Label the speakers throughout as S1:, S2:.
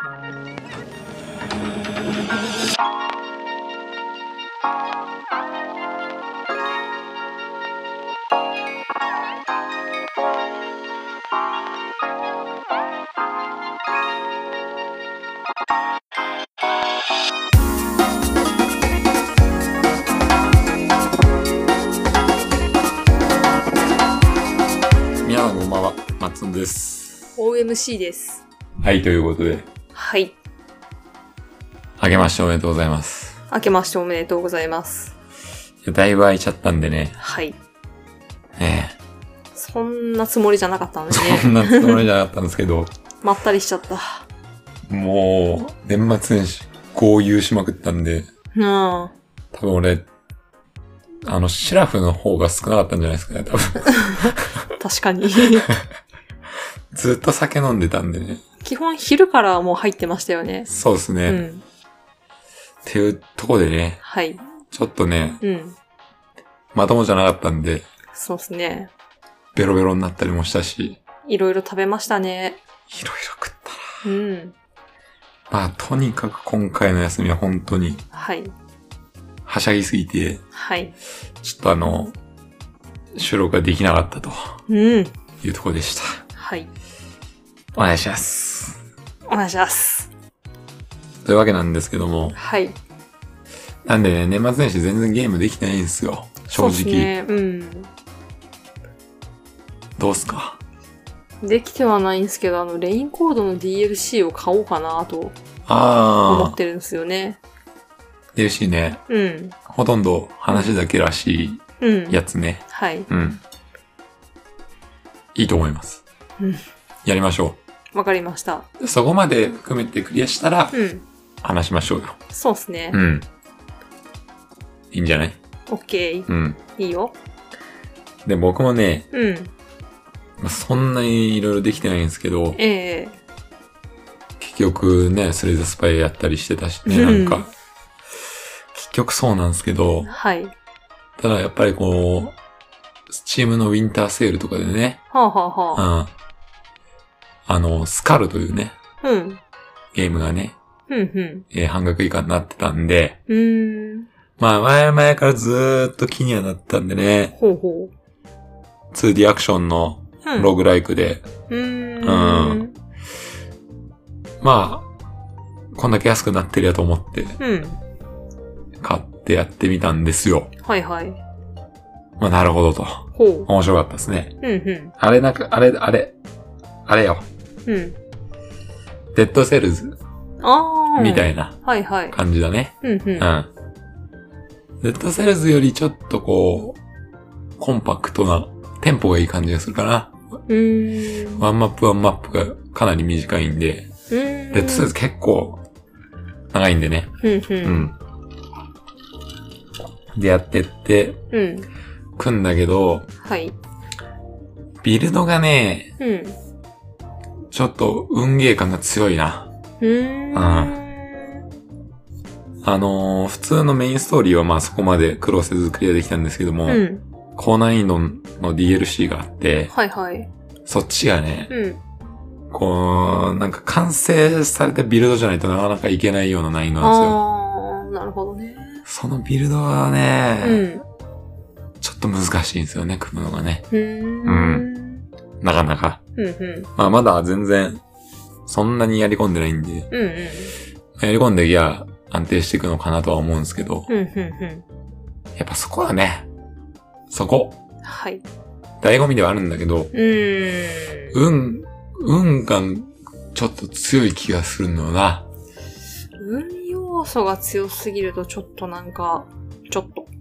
S1: 皆さんこんばんは、マッツンです。
S2: OMC です。
S1: はい、ということで。
S2: はい。
S1: 明けましておめでとうございます。
S2: 明けましておめでとうございます。
S1: いや、だいぶ空いちゃったんでね。
S2: はい。
S1: ねえ。
S2: そんなつもりじゃなかったんですね。
S1: そんなつもりじゃなかったんですけど。
S2: まったりしちゃった。
S1: もう、年末年始、豪遊しまくったんで。
S2: 多
S1: 分俺、シラフの方が少なかったんじゃないですかね、多分。
S2: 確かに。
S1: ずっと酒飲んでたんでね。
S2: 基本昼からもう入ってましたよね。
S1: そうですね。っていうとこでね。
S2: はい。
S1: ちょっとね。まともじゃなかったんで。
S2: そうですね。
S1: ベロベロになったりもしたし。
S2: いろいろ食べましたね。
S1: いろいろ食ったな。まあ、とにかく今回の休みは本当に。
S2: はい。
S1: はしゃぎすぎて。
S2: はい。
S1: ちょっと収録ができなかったと。いうところでした。
S2: はい。
S1: お願いします。
S2: お願いします。
S1: というわけなんですけども。
S2: はい。
S1: なんでね、年末年始全然ゲームできてないんですよ。正直。そうです
S2: ね。
S1: どうすか？
S2: できてはないんですけど、レインコードの DLC を買おうかなと思ってるんですよね。
S1: DLC ね。ほとんど話だけらしいやつね。
S2: はい。
S1: いいと思います。やりましょ
S2: う。わかりました。
S1: そこまで含めてクリアしたら、話しましょうよ。
S2: そうっすね。
S1: いいんじゃない？
S2: オッケー。いいよ。
S1: で、僕もね、そんなにいろいろできてないんですけど、結局ね、スレイザースパイやったりしてたしね、なんか、結局そうなんですけど、
S2: はい。
S1: ただやっぱりこう、スチームのウィンターセールとかでね、スカルというね、ゲームがね、半額以下になってたんで、まあ前々からずーっと気にはなったんでね、2D アクションのログライクで、まあ、こんだけ安くなってるやと思って、買ってやってみたんですよ。
S2: はいはい。
S1: まあなるほどと。面白かったですね。あれよ。デッドセルズ。みたいな感じだね。デッドセルズよりちょっとこう、コンパクトな、テンポがいい感じがするかな。ワンマップワンマップがかなり短いんで、デッドセルズ結構長いんでね。でやってって、組んだけど、ビルドがね、ちょっと運ゲー感が強いな。普通のメインストーリーはまあそこまで苦労せずクリアできたんですけども、高難易度の DLC があって、そっちがね、こう、なんか完成されたビルドじゃないとなかなかいけないような難易度なんですよ。
S2: なるほどね。
S1: そのビルドはね、ちょっと難しいんですよね、組むのがね。なかなか。まあまだ全然、そんなにやり込んでないんで、やり込んでいや安定していくのかなとは思うんですけど、やっぱそこはね、そこ。
S2: はい。
S1: 醍醐味ではあるんだけど、運感ちょっと強い気がするのな。
S2: 運要素が強すぎるとちょっとなんか、ちょっと。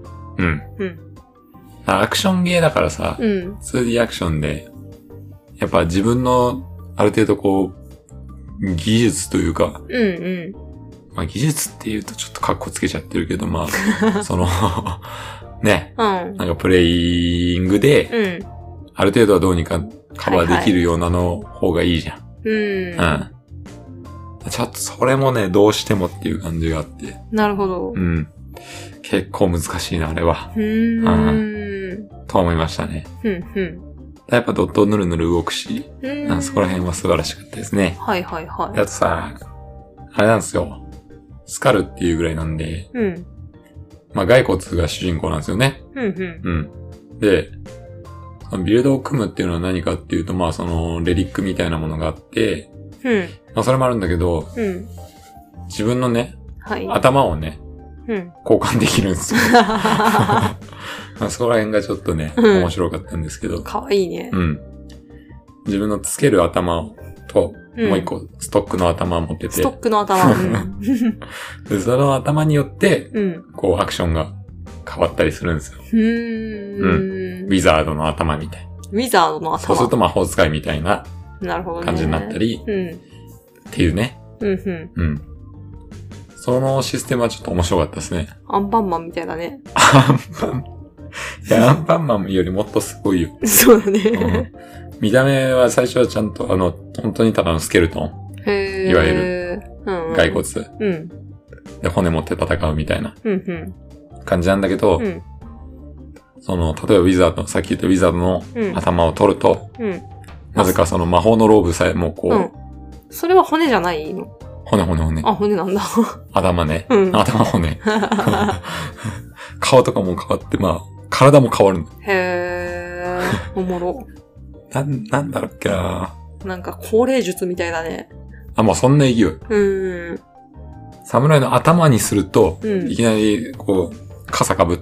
S1: アクションゲーだからさ、2D アクションで、やっぱ自分のある程度こう、技術というか、まあ技術って言うとちょっとカッコつけちゃってるけど、まあ、ね、なんかプレイングで、ある程度はどうにかカバーできるようなの方がいいじゃん。ちょっとそれもね、どうしてもっていう感じがあって。
S2: なるほど。
S1: 結構難しいな、あれは。と思いましたね。 やっぱドットぬるぬる動くし、そこら辺は素晴らしかったですね。
S2: はいはいはい。
S1: あとさ、あれなんですよ。スカルっていうぐらいなんで、まあ骸骨が主人公なんですよね。で、ビルドを組むっていうのは何かっていうと、まあそのレリックみたいなものがあって、まあそれもあるんだけど、自分のね、頭をね、交換できるんですよ。まあそこら辺がちょっとね、面白かったんですけど。
S2: かわいいね。
S1: 自分のつける頭と、もう一個ストックの頭を持ってて。
S2: ストックの頭。
S1: でその頭によって、こうアクションが変わったりするんですよ。ウィザードの頭みたい。
S2: ウィザードの頭。
S1: そうすると魔法使いみたいな感じになったり、っていうね。そのシステムはちょっと面白かったですね。
S2: アンパンマンみたいだね。
S1: アンパンいや、アンパンマンよりもっとすごいよ。
S2: そうだね。
S1: 見た目は最初はちゃんと本当にただのスケルトン。いわゆる、骸骨。で、骨持って戦うみたいな感じなんだけど、例えばウィザード、さっき言ったウィザードの頭を取ると、なぜかその魔法のローブさえもこう、
S2: それは骨じゃないの？
S1: 骨。
S2: あ、骨なんだ。
S1: 頭ね。頭骨。顔とかも変わって、まあ、体も変わるの。
S2: へー。おもろ。
S1: なんだろっけな。
S2: なんか、高齢術みたいだね。
S1: あ、まあそんな勢い。侍の頭にすると、いきなり、こう、傘かぶって、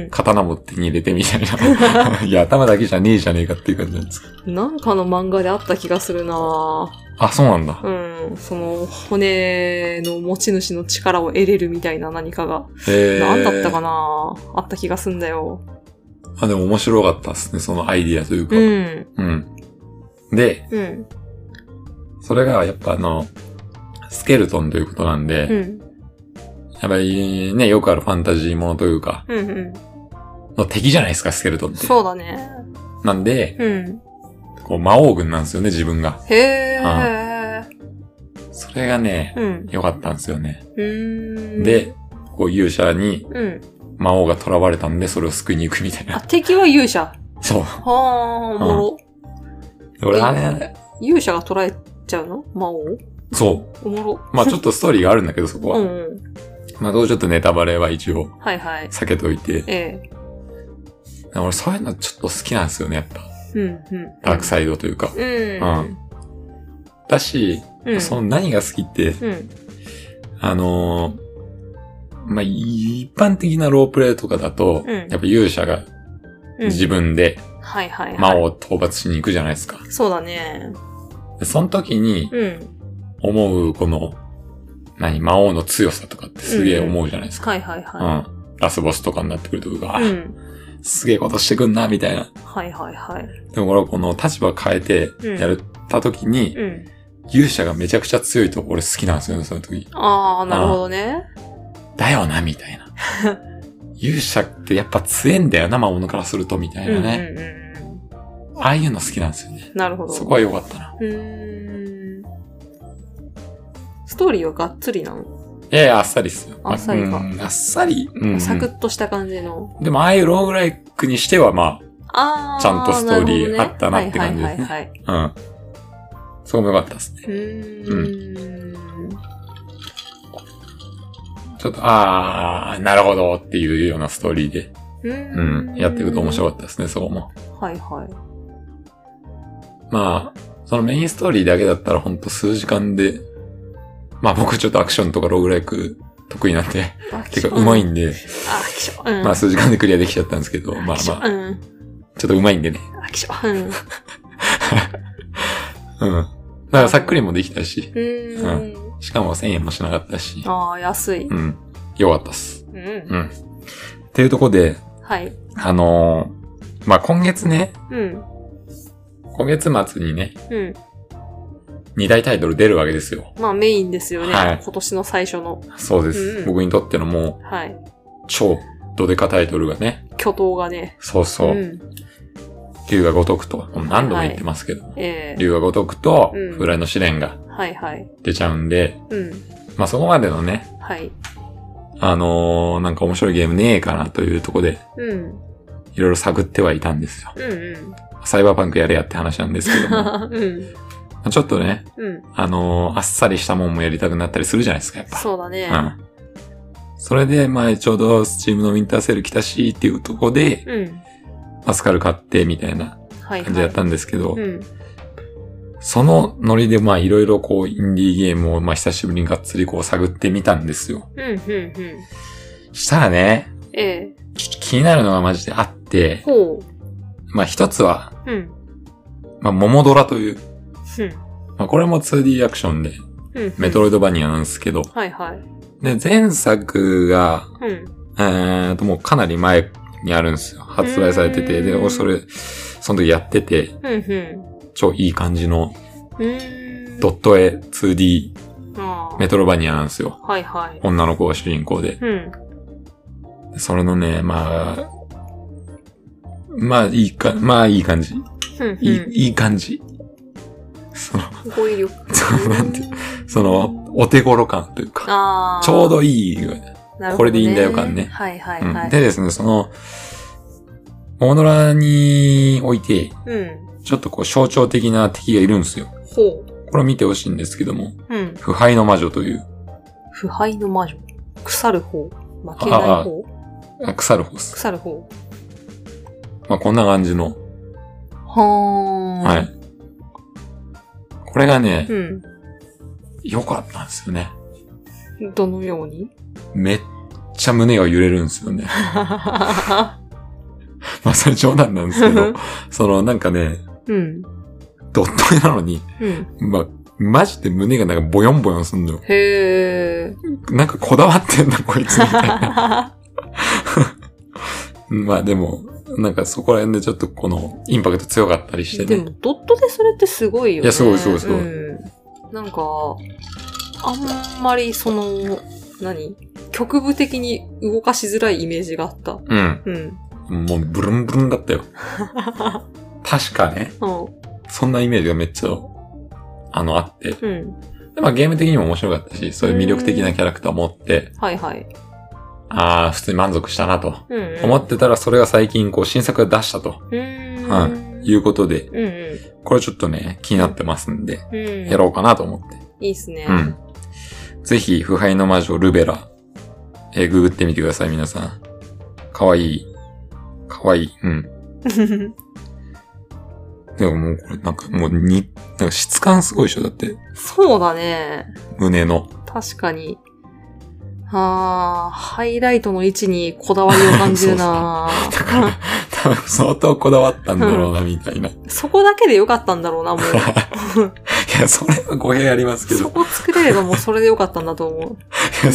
S1: 刀も手に入れてみたいな。いや、頭だけじゃねえじゃねえかっていう感じなんですか。
S2: なんかの漫画であった気がするな。
S1: あ、そうなんだ。
S2: その、骨の持ち主の力を得れるみたいな何かが。何だったかな、あった気がすんだよ。
S1: あ、でも面白かったですね、そのアイディアというか。で、それがやっぱスケルトンということなんで、やっぱりね、よくあるファンタジーものというか、の敵じゃないですか、スケルトンって。
S2: そうだね。
S1: なんで、こう魔王軍なんですよね、自分が。
S2: へー。
S1: それがね、良かったんですよね。で、こう勇者に、魔王が囚われたんで、それを救いに行くみたいな。
S2: あ、敵は勇者。
S1: そう。
S2: はー、おもろ。
S1: 俺あれ、
S2: 勇者が捕らえちゃうの？魔王？
S1: そう。
S2: おもろ。
S1: まあちょっとストーリーがあるんだけど、そこは。まあどうちょっとネタバレは一応、避けといて。俺そういうのちょっと好きなんですよね、やっぱ。ダークサイドというか。だし、その何が好きって、まあ、一般的なロープレイとかだと、やっぱ勇者が自分で魔王を討伐しに行くじゃないですか。
S2: そうだね。
S1: でその時に、思うこの、魔王の強さとかってすげえ思うじゃないですか。ラスボスとかになってくるというか、すげえことしてくんな、みたいな。でもこの立場変えてやった時に、勇者がめちゃくちゃ強いと俺好きなんですよね、その時。
S2: ああ、なるほどね。
S1: だよな、みたいな。勇者ってやっぱ強いんだよな、魔物からすると、みたいなね。ああいうの好きなんですよね。
S2: なるほど。
S1: そこは良かったな。
S2: ストーリーはがっつりなの？
S1: いやいや、あっさりっすよ。
S2: あっさりか。
S1: あっさり。
S2: サクッとした感じの。
S1: でも、ああいうローグライクにしては、まあ、ちゃんとストーリーあったなって感じですね。そこも良かったですね。ちょっと、なるほどっていうようなストーリーで、やっていくと面白かったですね、そこも。まあ、そのメインストーリーだけだったらほんと数時間で、まあ僕ちょっとアクションとかローグライク得意なんで、てか上手いんで、まあ数時間でクリアできちゃったんですけど、まあまあ、ちょっと上手いんでね。だからさっくりもできたし、しかも1000円もしなかったし。
S2: 安い。
S1: よかったっす。っていうとこで、まあ今月ね、今月末にね、2大タイトル出るわけですよ。
S2: まあメインですよね。今年の最初の。
S1: そうです。僕にとってのもう、超ドデカタイトルがね。
S2: 巨頭がね。
S1: そうそう。竜が如くと、何度も言ってますけど、竜が如くと、風来の試練が出ちゃうんで、まあそこまでのね、なんか面白いゲームねえかなというとこで、いろいろ探ってはいたんですよ。 サイバーパンクやれやって話なんですけども。ちょっとね、あっさりしたもんもやりたくなったりするじゃないですか、やっぱ。
S2: そうだね。
S1: それで、ちょうどスチームのウィンターセール来たしっていうところで、パスカル買ってみたいな感じだったんですけど、そのノリでいろいろこうインディーゲームを久しぶりにがっつりこう探ってみたんですよ。したらね、ちょっと気になるのがマジであって、一つは、桃ドラという、これも 2D アクションで、メトロイドバニアなんですけど、で、前作が、もうかなり前にあるんですよ。発売されてて、で、その時やってて、超いい感じの、ドット絵 2D メトロバニアなんですよ。女の子が主人公で。それのね、いい感じ。いい感じ。
S2: 語彙力。
S1: お手頃感というか、ちょうどいい、これでいいんだよ感ね。でですね、モノラにおいて、ちょっとこう象徴的な敵がいるんですよ。これを見てほしいんですけども、腐敗の魔女という。
S2: 腐敗の魔女。腐る方。負けない方。
S1: 腐る方です。
S2: 腐る方。
S1: こんな感じの。はい。これがね、良かったんですよね。
S2: どのように？
S1: めっちゃ胸が揺れるんですよね。それ冗談なんですけど、なんかね、ドット絵なのに、マジで胸がなんかボヨンボヨンすんのよ。なんかこだわってんだこいつみたいな。でも、なんかそこら辺でちょっとこのインパクト強かったりしてね。
S2: でもドットでそれってすごいよね。
S1: いや、すごい。
S2: なんか、あんまり局部的に動かしづらいイメージがあった。もうブルンブルンだったよ。確かね。そんなイメージがめっちゃ、あって。でゲーム的にも面白かったし、そういう魅力的なキャラクターを持って。普通に満足したなと。思ってたら、それが最近新作が出したと。いうことで。これちょっとね、気になってますんで、やろうかなと思って。 いいっすね。
S1: ぜひ、腐敗の魔女ルベラ、ググってみてください、皆さん。かわいい。でももうこれなんか質感すごいでしょ、だって。
S2: そうだね。
S1: 胸の。
S2: 確かに。ハイライトの位置にこだわりを感じるな
S1: だから、多分相当こだわったんだろうな、みたいな。
S2: そこだけでよかったんだろうな、もう。
S1: いや、それは語弊ありますけど。
S2: そこ作れればもうそれでよかったんだと思う。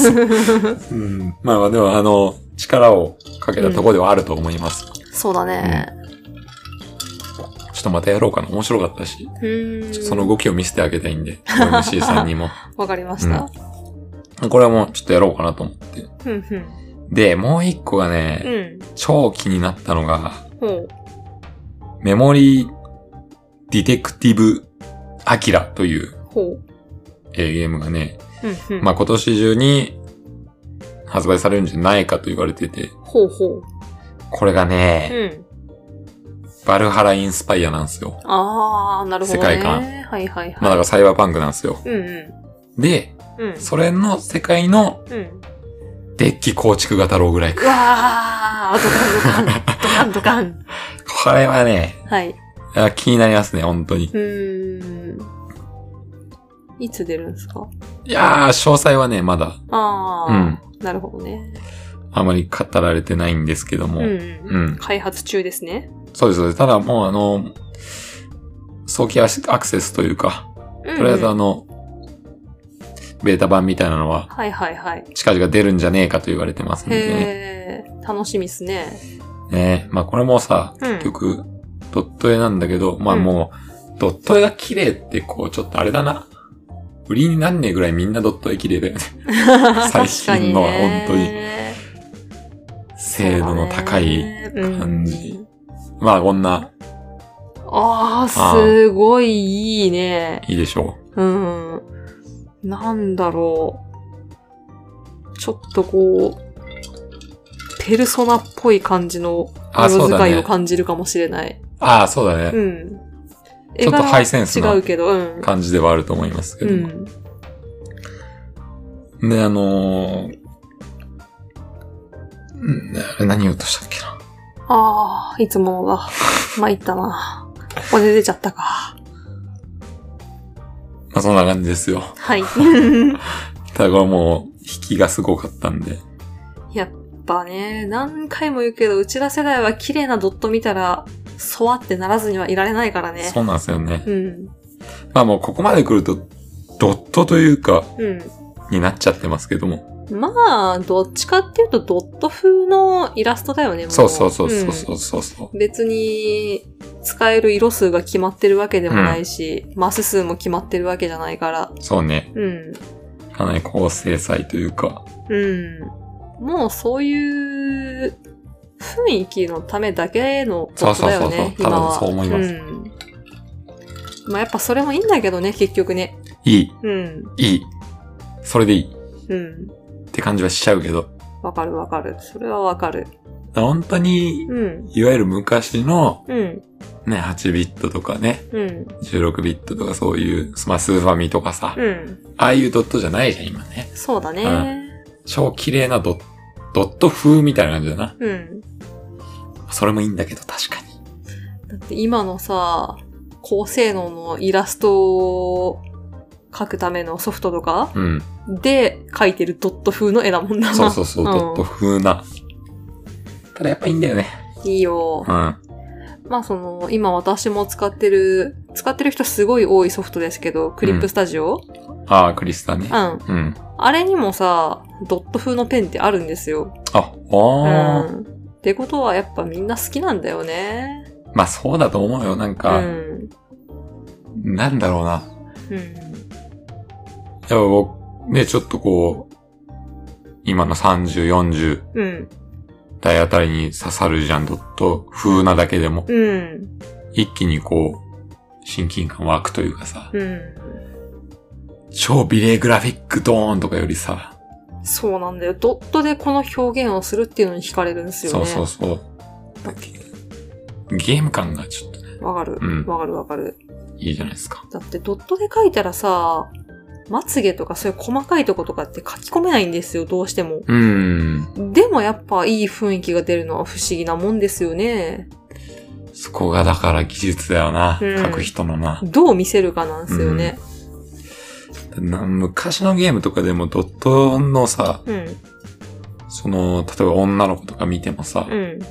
S1: でも力をかけたところではあると思います。
S2: そうだね。
S1: ちょっとまたやろうかな。面白かったし。その動きを見せてあげたいんで、MC さんにも。
S2: わかりました。
S1: これはもうちょっとやろうかなと思って。で、もう一個がね、超気になったのが、メモリーディテクティブアキラというゲームがね、今年中に発売されるんじゃないかと言われてて、これがね、バルハラインスパイアなんですよ。
S2: なるほどね。世界観。
S1: だからサイバーパンクなんですよ。で、それの世界の、デッキ構築型ローグライク。
S2: ドカンドカン。
S1: これはね、気になりますね、本当に。
S2: いつ出るんですか？
S1: いやー、詳細はね、まだ。
S2: なるほどね。
S1: あまり語られてないんですけども。
S2: 開発中ですね。
S1: そうです。ただもう早期アクセスというか、とりあえずベータ版みたいなのは、近々出るんじゃねえかと言われてますんでね。
S2: 楽しみっすね。
S1: これもさ、結局、ドット絵なんだけど、もう、ドット絵が綺麗ってちょっとあれだな。売りになんねえぐらいみんなドット絵綺麗だよね。最新のは本当に。精度の高い感じ。こんな。
S2: すごいいいね。
S1: いいでしょ
S2: う。なんだろう。ちょっとペルソナっぽい感じの色使いを感じるかもしれない。
S1: ああ、そうだね。
S2: うん。
S1: ちょっとハイセンスな
S2: 違うけど、うん。
S1: 感じではあると思いますけど。で、何言おうとしたっけな。
S2: ああ、いつものが。参ったな。ここで出ちゃったか。
S1: まあそんな感じですよ。
S2: はい。
S1: ただこれもう、引きがすごかったんで。
S2: やっぱね、何回も言うけど、うちら世代は綺麗なドット見たら、そわってならずにはいられないからね。
S1: そうなんですよね。
S2: うん。
S1: まあもうここまで来ると、ドットというか、
S2: うん。
S1: になっちゃってますけども。
S2: まあ、どっちかっていうとドット風のイラストだよね、もう。
S1: そうそうそう。
S2: 別に、使える色数が決まってるわけでもないし、マス数も決まってるわけじゃないから。
S1: そうね。
S2: うん。
S1: かなり高精細というか。
S2: うん。もうそういう雰囲気のためだけのドットだよね、今は。
S1: そう思います。
S2: うん。まあやっぱそれもいいんだけどね、結局ね。
S1: いい。
S2: うん。
S1: いい。それでいい。
S2: うん。
S1: って感じはしちゃうけど。
S2: わかるわかる。それはわかる。
S1: 本当に、
S2: うん。
S1: いわゆる昔の、
S2: うん。
S1: ね、8ビットとかね、
S2: うん。
S1: 16ビットとかそういう、まあ、スーファミとかさ、
S2: うん。
S1: ああいうドットじゃないじゃん、今ね。
S2: そうだね。
S1: うん、超綺麗なドット風みたいな感じだな。
S2: うん。
S1: それもいいんだけど、確かに。
S2: だって今のさ、高性能のイラストを描くためのソフトとか、
S1: うん、
S2: で描いてるドット風の絵だもんな。
S1: そう、ドット風な。ただやっぱいいんだよね。
S2: いいよ。
S1: うん。
S2: まあ今私も使ってる人すごい多いソフトですけど、クリップスタジオ、
S1: ああ、クリスタね。
S2: うん。あれにもさ、ドット風のペンってあるんですよ。ってことはやっぱみんな好きなんだよね。
S1: まあそうだと思うよ、なんか。なんだろうな。やっぱ僕、ね、ちょっとこう、今の30、40、代あたりに刺さるじゃん、ドット風なだけでも。一気にこう、親近感湧くというかさ。超美麗グラフィックドーンとかよりさ。
S2: そうなんだよ。ドットでこの表現をするっていうのに惹かれるんですよね。
S1: そう。ゲーム感がちょっとね。
S2: わかる。わかる。
S1: いいじゃないですか。
S2: だってドットで描いたらさ、まつげとかそういう細かいとことかって書き込めないんですよ、どうしても。でもやっぱいい雰囲気が出るのは不思議なもんですよね。
S1: そこがだから技術だよな。描く人のな。
S2: どう見せるかなんですよね。
S1: 昔のゲームとかでもドットのさ、例えば女の子とか見てもさ、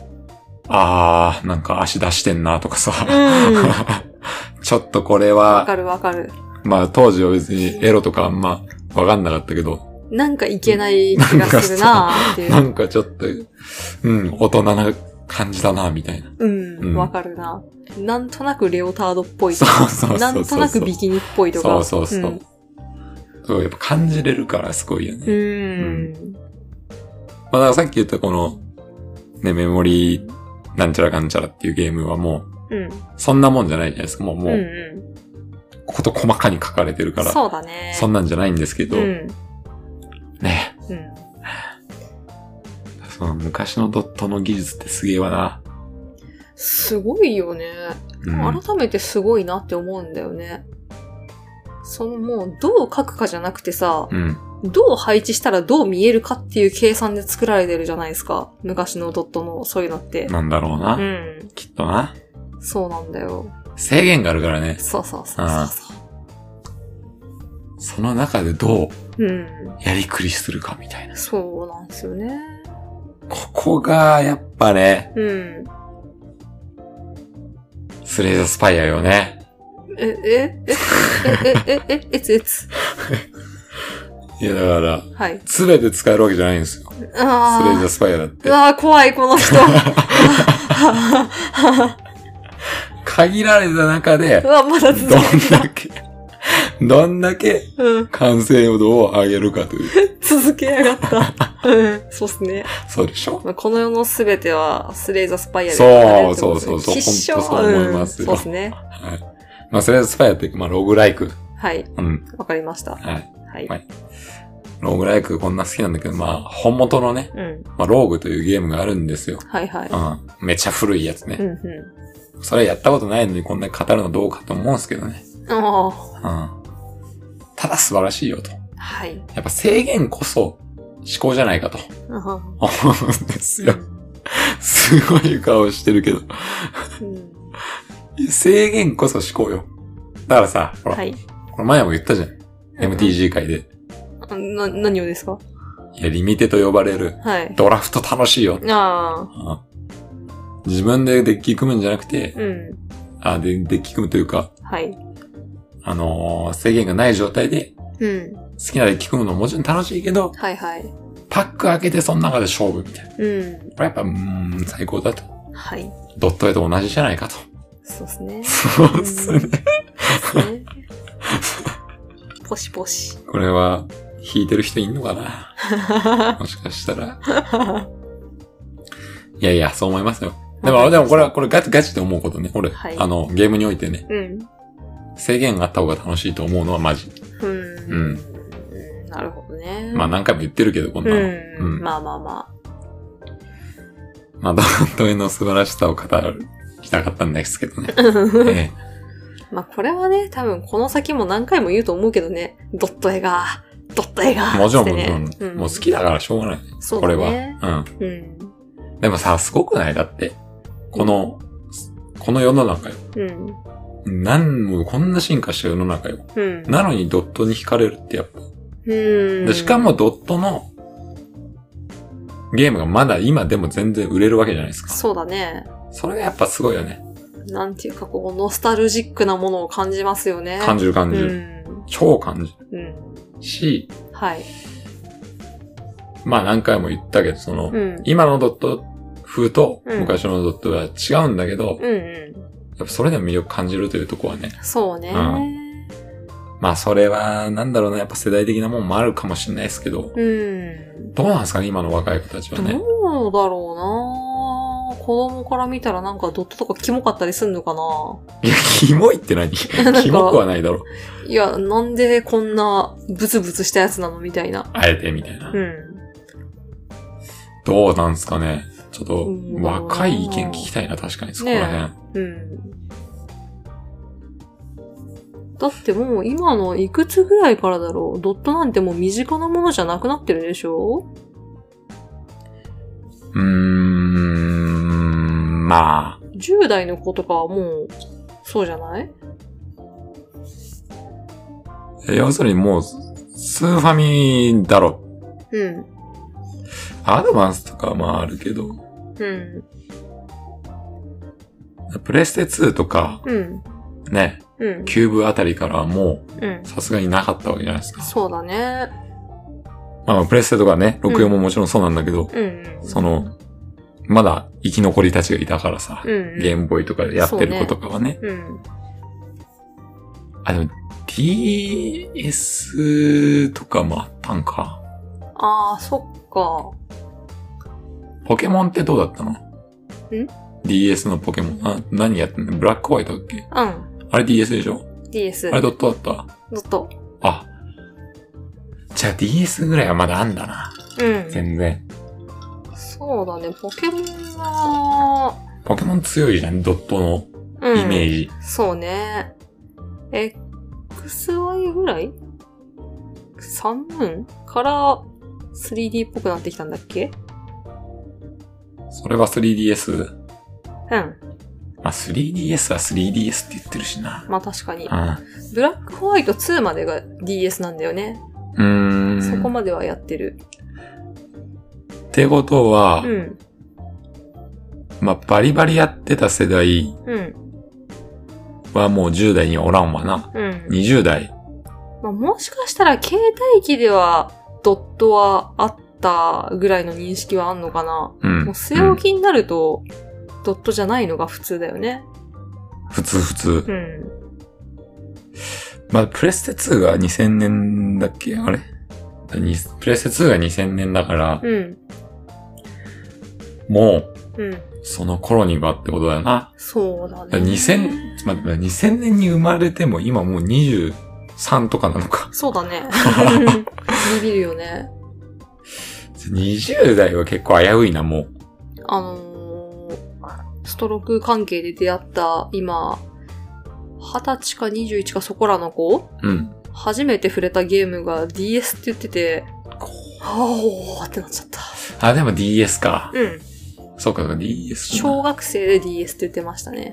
S1: なんか足出してんなとかさ、ちょっとこれは、
S2: わかる。
S1: まあ当時は別にエロとかあんまわかんなかったけど、
S2: なんかいけない気がするなーっていう。
S1: なんかちょっと、大人な感じだなみたいな。
S2: わかるな。なんとなくレオタードっぽいとか、なんとなくビキニっぽいとか。
S1: そう。やっぱ感じれるからすごいよね。まあだからさっき言ったこの、ね、メモリーなんちゃらかんちゃらっていうゲームはもう、そんなもんじゃないじゃないですか。もう、こと細かに書かれてるから。
S2: そうだね。
S1: そんなんじゃないんですけど、ね。その昔のドットの技術ってすげえわな。
S2: すごいよね。改めてすごいなって思うんだよね。もう、どう書くかじゃなくてさ、どう配置したらどう見えるかっていう計算で作られてるじゃないですか。昔のドットのそういうのって。
S1: なんだろうな。きっとな。
S2: そうなんだよ。
S1: 制限があるからね。
S2: そう。
S1: その中でどう、やりくりするかみたいな。
S2: そうなんですよね。
S1: ここが、やっぱね、スレイザースパイアよね。いや、だから、すべて使えるわけじゃないんですよ。スレイザースパイアだって。
S2: 怖い、この人。
S1: 限られた中で、
S2: まだ続
S1: どんだけ、完成度を上げるかという。
S2: 続けやがった。そうっすね。
S1: そうでしょ。
S2: この世のすべては、スレイザースパイアで。
S1: そう。本当そう思いますよ。
S2: そうっすね。
S1: まあ、スレイザースパイアって、まあ、ログライク。
S2: わかりました。
S1: ローグライクこんな好きなんだけど、まあ、本元のね、まあ、ローグというゲームがあるんですよ。めっちゃ古いやつね。 それやったことないのにこんなに語るのどうかと思うんですけどね。ただ素晴らしいよと。
S2: はい。
S1: やっぱ制限こそ思考じゃないかと思うんですよ。すごい顔してるけど。制限こそ思考よ。だからさ、ほら、これ前も言ったじゃん。MTG 会で。
S2: 何をですか？
S1: いや、リミテと呼ばれる。ドラフト楽しいよ。自分でデッキ組むんじゃなくて、デッキ組むというか、制限がない状態で、好きなデッキ組むのももちろん楽しいけど、パック開けてその中で勝負みたいな。これやっぱ、最高だと。ドット絵と同じじゃないかと。
S2: そうですね。
S1: そうですね。
S2: ポシポシ。
S1: これは、弾いてる人いんのかなもしかしたら。いやいや、そう思いますよ。でもこれガチで思うことね。俺、ゲームにおいてね。制限があった方が楽しいと思うのはマジ。
S2: なるほどね。
S1: まあ何回も言ってるけど、こんなの。
S2: まあまあまあ。
S1: まあ、ドット絵の素晴らしさを語りたかったんですけどね。
S2: まあこれはね、多分この先も何回も言うと思うけどね。ドット絵が。
S1: もちろん。もう好きだからしょうがない。
S2: そう
S1: これは。でもさ、すごくない？だって。この世の中よ。こんな進化した世の中よ。なのにドットに惹かれるってやっぱ。で、しかもドットのゲームがまだ今でも全然売れるわけじゃないですか。
S2: そうだね。
S1: それがやっぱすごいよね。
S2: なんていうかノスタルジックなものを感じますよね。
S1: 感じる。超感じる。し、まあ何回も言ったけど、今のドット風と昔のドットは違うんだけど、やっぱそれでも魅力感じるというところはね。
S2: そうね。
S1: まあそれは、なんだろうな、やっぱ世代的なもんもあるかもしれないですけど、どうなんですかね、今の若い子たちはね。
S2: どうだろうな、子供から見たらなんかドットとかキモかったりすんのかな。
S1: いや、キモいって何？キモくはないだろ。
S2: いや、なんでこんなブツブツしたやつなのみたいな。
S1: あえてみたいな。どうなんですかね。ちょっと、若い意見聞きたいな、確かに、そこら辺。だってもう今のいくつぐらいからだろう？ドットなんてもう身近なものじゃなくなってるでしょ？ まあ。
S2: 10代の子とかはもう、そうじゃない？
S1: 要するにもう、スーファミだろ。アドバンスとかはまああるけど。プレステ2とか、ね。キューブあたりからはもう、さすがになかったわけじゃないですか。
S2: そうだね。
S1: まあ、プレステとかね、64ももちろんそうなんだけど、まだ生き残りたちがいたからさ、ゲームボーイとかでやってる子とかはね。でも DS とかもあったんか。
S2: ああ、そっか。
S1: ポケモンってどうだったの？DS のポケモン。何やってんの？ブラックホワイトだっけ？あれ DS でしょ？
S2: DS。
S1: あれドットだった？
S2: ドット。
S1: じゃあ DS ぐらいはまだあんだな。全然。
S2: そうだね、ポケ
S1: モン強いじゃん、ドットのイメージ。
S2: そうね。XY ぐらい ?3 から 3D っぽくなってきたんだっけ？
S1: それは 3DS？
S2: ま
S1: あ 3DS は 3DS って言ってるしな。
S2: まあ確かに。ブラックホワイト2までが DS なんだよね。そこまではやってる。
S1: ってことは、まあ、バリバリやってた世代はもう10代におらんわな。20代。
S2: まあ、もしかしたら携帯機ではドットはあったぐらいの認識はあんのかな。もう据え置きになると、ドットじゃないのが普通だよね。
S1: 普通。まあ、プレステ2が2000年だっけ？あれ？プレステ2が2000年だから、もう、その頃にはってことだよな。
S2: そうだね。
S1: 2000年に生まれても今もう23とかなのか。
S2: そうだね。ビビるよね。
S1: 20代は結構危ういな、もう。
S2: ストローク関係で出会った、今、20歳か21かそこらの子、
S1: うん。
S2: 初めて触れたゲームが DS って言ってて、はぁーってなっちゃった。
S1: あ、でも DS か。
S2: うん。
S1: そうか、DS。
S2: 小学生で DS って言ってましたね。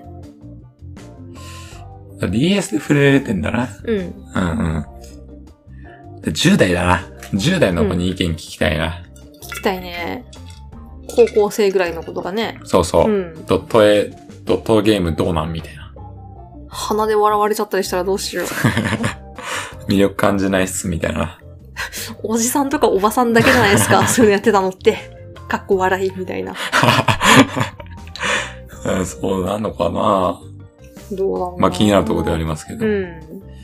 S1: DS で触れれてんだな。
S2: うん。
S1: うんうん。10代だな。10代の子に意見聞きたいな。
S2: 聞きたいね。高校生ぐらいの子とかね。
S1: そうそう。
S2: うん。
S1: ドットゲームどうなんみたいな。
S2: 鼻で笑われちゃったりしたらどうしよう。
S1: 魅力感じないっす、みたいな。
S2: おじさんとかおばさんだけじゃないですか。そういうのやってたのって。かっこ笑いみたいな。
S1: そうなのかな。
S2: どうだろうな。
S1: まあ気になるところではありますけど。
S2: うん。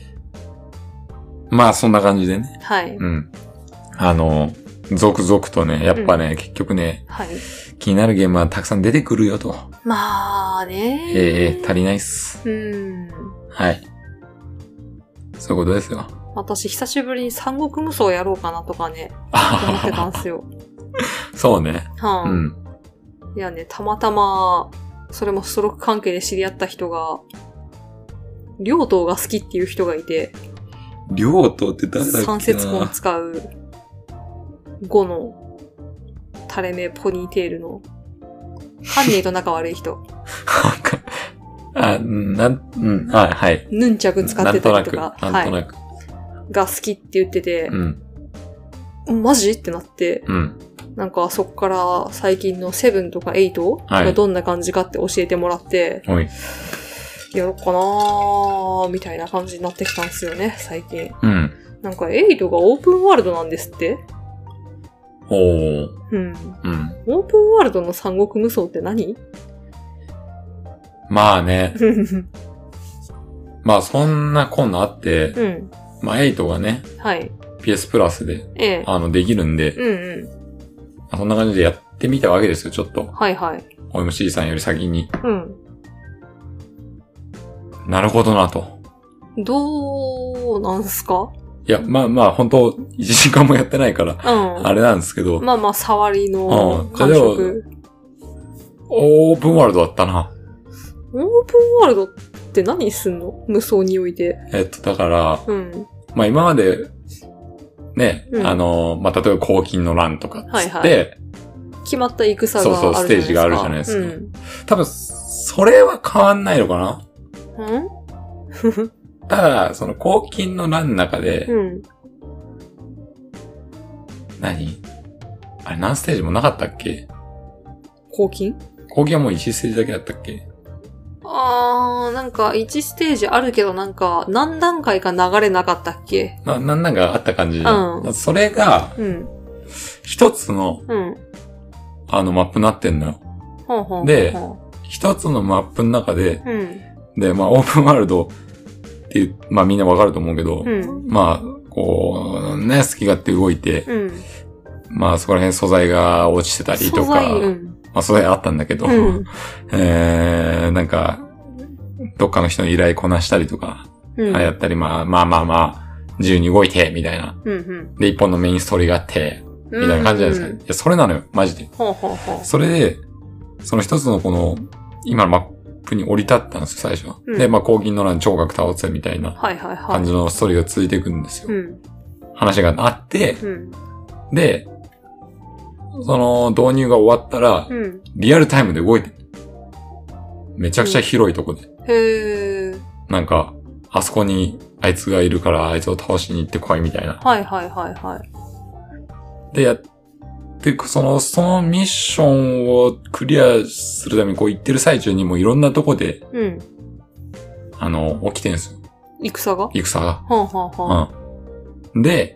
S1: まあそんな感じでね。
S2: はい。
S1: うん。続々とね、やっぱね、結局ね、
S2: はい。
S1: 気になるゲームはたくさん出てくるよと。
S2: まあね。
S1: 足りないっす。はい。そういうことですよ。
S2: 私久しぶりに三国無双やろうかなとかね、思ってたんすよ。
S1: そうね。
S2: うん。いやね、たまたま、それもストローク関係で知り合った人が、両党が好きっていう人がいて、
S1: 両党って誰だっけな。
S2: 三節棍使う、5の、垂れ目ポニーテールの、ハンネーと仲悪い人。
S1: はい。
S2: ヌンチャク使ってたりとか、
S1: なんとなく。
S2: が好きって言ってて、マジってなって、なんかそっから最近の7とか8がどんな感じかって教えてもらって、やろっかなーみたいな感じになってきたんですよね、最近。なんか8がオープンワールドなんですって。オープンワールドの三国無双って何？
S1: まあね。まあそんなこんなあって、まあ8がね、PS プラスで、できるんで、そんな感じでやってみたわけですよ、ちょっと。OMC さんより先に。なるほどなと。ど
S2: うなんすか？
S1: いや、まあ本当1時間もやってないから、あれなんですけど。
S2: まあ触りの感触。
S1: オープンワールドだったな。
S2: オープンワールドって何すんの？無双において。
S1: だから、まあ今まで、ね、まあ例えば黄金の乱とかつって、
S2: 決まった戦があるじゃないですか。
S1: そう、ステージがあるじゃないですか。多分、それは変わんないのかな？ただ、その黄金の乱の中で、あれ何ステージもなかったっけ？
S2: 黄金
S1: はもう1ステージだけだったっけ？
S2: なんか1ステージあるけどなんか何段階か流れなかったっけ？
S1: 何段かあった感じじゃん。それが、一つの、マップになってんのよ。で、一つのマップの中で、で、まあオープンワールドっていう、まあみんなわかると思うけど、まあ、こう、ね、好き勝手動いて、まあそこら辺素材が落ちてたりとか、まあ素材あったんだけど、なんか、どっかの人の依頼こなしたりとか、やったり、まあ、自由に動いて、みたいな。で、一本のメインストーリーがあって、みたいな感じじゃないですか。いや、それなのよ、マジで。それで、その一つのこの、今のマップに降り立ったんですよ、最初は。で、まあ、黄金の乱聴覚倒せ、みたいな感じのストーリーが続いていくんですよ。話があって、で、その導入が終わったら、リアルタイムで動いてる。めちゃくちゃ広いとこで。なんか、あそこにあいつがいるからあいつを倒しに行ってこいみたいな。で、やって、そのミッションをクリアするためにこう行ってる最中にもいろんなとこで、起きてんすよ。戦が。で、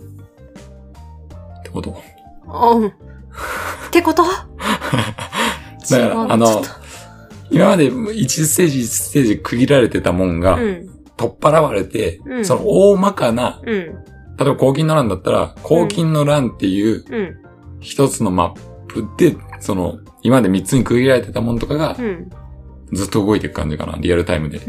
S1: ってこと
S2: ってこと
S1: だから今まで1ステージ区切られてたもんが、取っ払われて、その大まかな、例えば黄金の乱だったら、黄金の乱っていう、一つのマップで、その、今まで3つに区切られてたもんとかが、ずっと動いていく感じかな、リアルタイムで。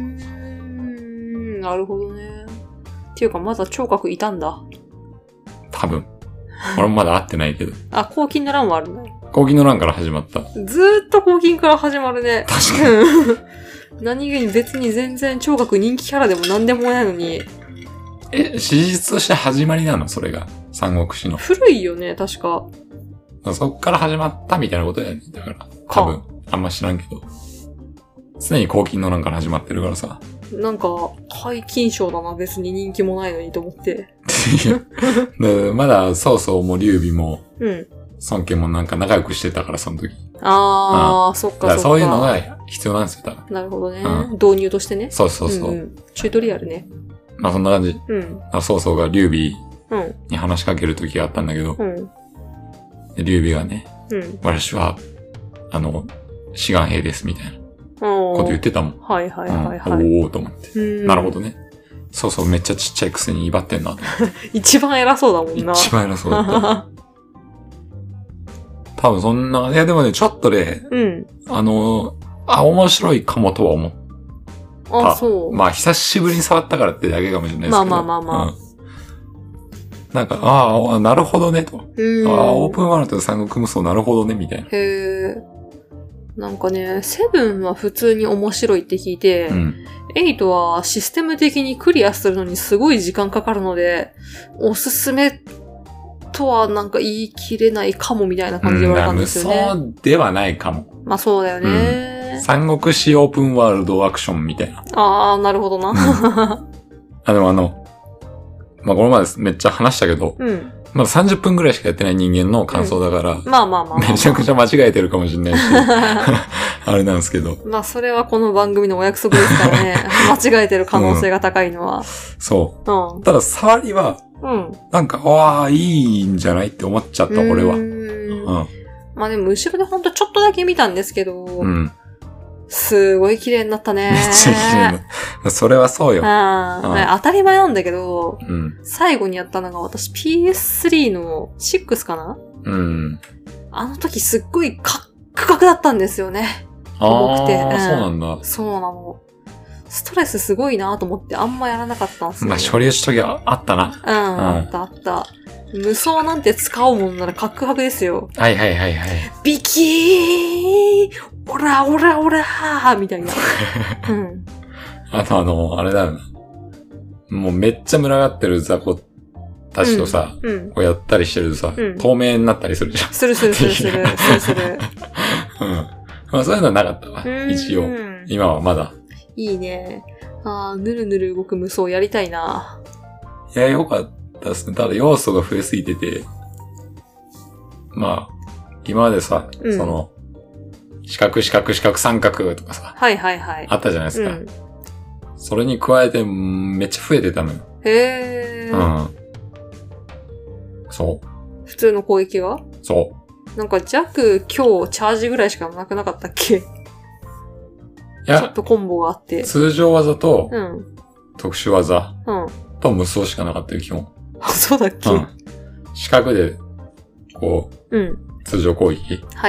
S2: なるほどね。っていうか、まだ聴覚いたんだ。
S1: 多分。俺もまだ会ってないけど。
S2: 黄金の乱はあるね。
S1: 黄金の乱から始まった。
S2: ずーっと黄金から始まるね。
S1: 確かに。
S2: 何気に別に全然聴覚人気キャラでも何でもないのに。
S1: 史実として始まりなのそれが。三国志の。
S2: 古いよね、確か。
S1: そっから始まったみたいなことやね。だから。多分。あんま知らんけど。常に黄金の乱から始まってるからさ。
S2: なんか、皆勤賞だな、別に人気もないのにと思って。
S1: まだ、そうも劉備も、
S2: うん。
S1: 孫権もなんか仲良くしてたから、その時。
S2: ああ、そっかそっか。
S1: そういうのが必要なんですよ、多分。
S2: なるほどね。導入としてね。
S1: そう。
S2: チュートリアルね。
S1: まあそんな感じ。そうが劉備に話しかける時があったんだけど、で劉備がね、私は、志願兵です、みたいなこと言ってたもん。
S2: はい。お
S1: ーと思って。なるほどね。そうめっちゃちっちゃいくせに威張ってんなと思って。
S2: 一番偉そうだもんな。
S1: 一番偉そうだった。多分そんな、いやでもね、ちょっとね、面白いかもとは思った。
S2: そう。
S1: まあ、久しぶりに触ったからってだけかもしれないですけど。
S2: まあ。
S1: なんか、なるほどね、と。オープンワールドと三国無双なるほどね、みたいな。
S2: へー。なんかね、セブンは普通に面白いって聞いて、8はシステム的にクリアするのにすごい時間かかるので、おすすめとはなんか言い切れないかもみたいな感じで言われたんですよね。
S1: 無双ではないかも。
S2: まあそうだよね。
S1: 三国志オープンワールドアクションみたいな。
S2: なるほどな。
S1: でもまあこの前めっちゃ話したけど、まだ30分ぐらいしかやってない人間の感想だから、
S2: まあ。
S1: めちゃくちゃ間違えてるかもしれないし、あれなんですけど。
S2: まあそれはこの番組のお約束ですからね。間違えてる可能性が高いのは。
S1: そう。ただ触りは、なんか、いいんじゃないって思っちゃった、俺は。
S2: まあでも後ろでほんとちょっとだけ見たんですけど、すごい綺麗になったね。
S1: めっちゃ綺麗な。それはそうよ。
S2: 当たり前なんだけど、最後にやったのが私 PS3 の6かな？あの時すっごいカクカクだったんですよね。重くて。
S1: そうなんだ。
S2: そうなの。ストレスすごいなと思ってあんまやらなかったんですよ。
S1: まあ、処理打ち時あったな。
S2: あった。無双なんて使おうもんならカクカクですよ。
S1: はい。
S2: ビキーオラーみたいな。
S1: あれだよな。もうめっちゃ群がってる雑魚たちとさ、こうやったりしてるとさ、透明になったりするじゃん。
S2: する。
S1: まあそういうのはなかったわ。一応。今はまだ。
S2: いいね。ぬるぬる動く無双やりたいな。
S1: いや、よかったですね。ただ要素が増えすぎてて、まあ、今までさ、四角三角とかさ、
S2: はい。
S1: あったじゃないですか。それに加えてめっちゃ増えてたのよ。
S2: へー。
S1: そう。
S2: 普通の攻撃が？
S1: そう。
S2: なんか弱、強、チャージぐらいしかなくなかったっけ？ちょっとコンボがあって。
S1: 通常技と、特殊技と無双しかなかったよ、基本。
S2: そうだっけ？
S1: 四角で、こう、通常攻撃。
S2: はい。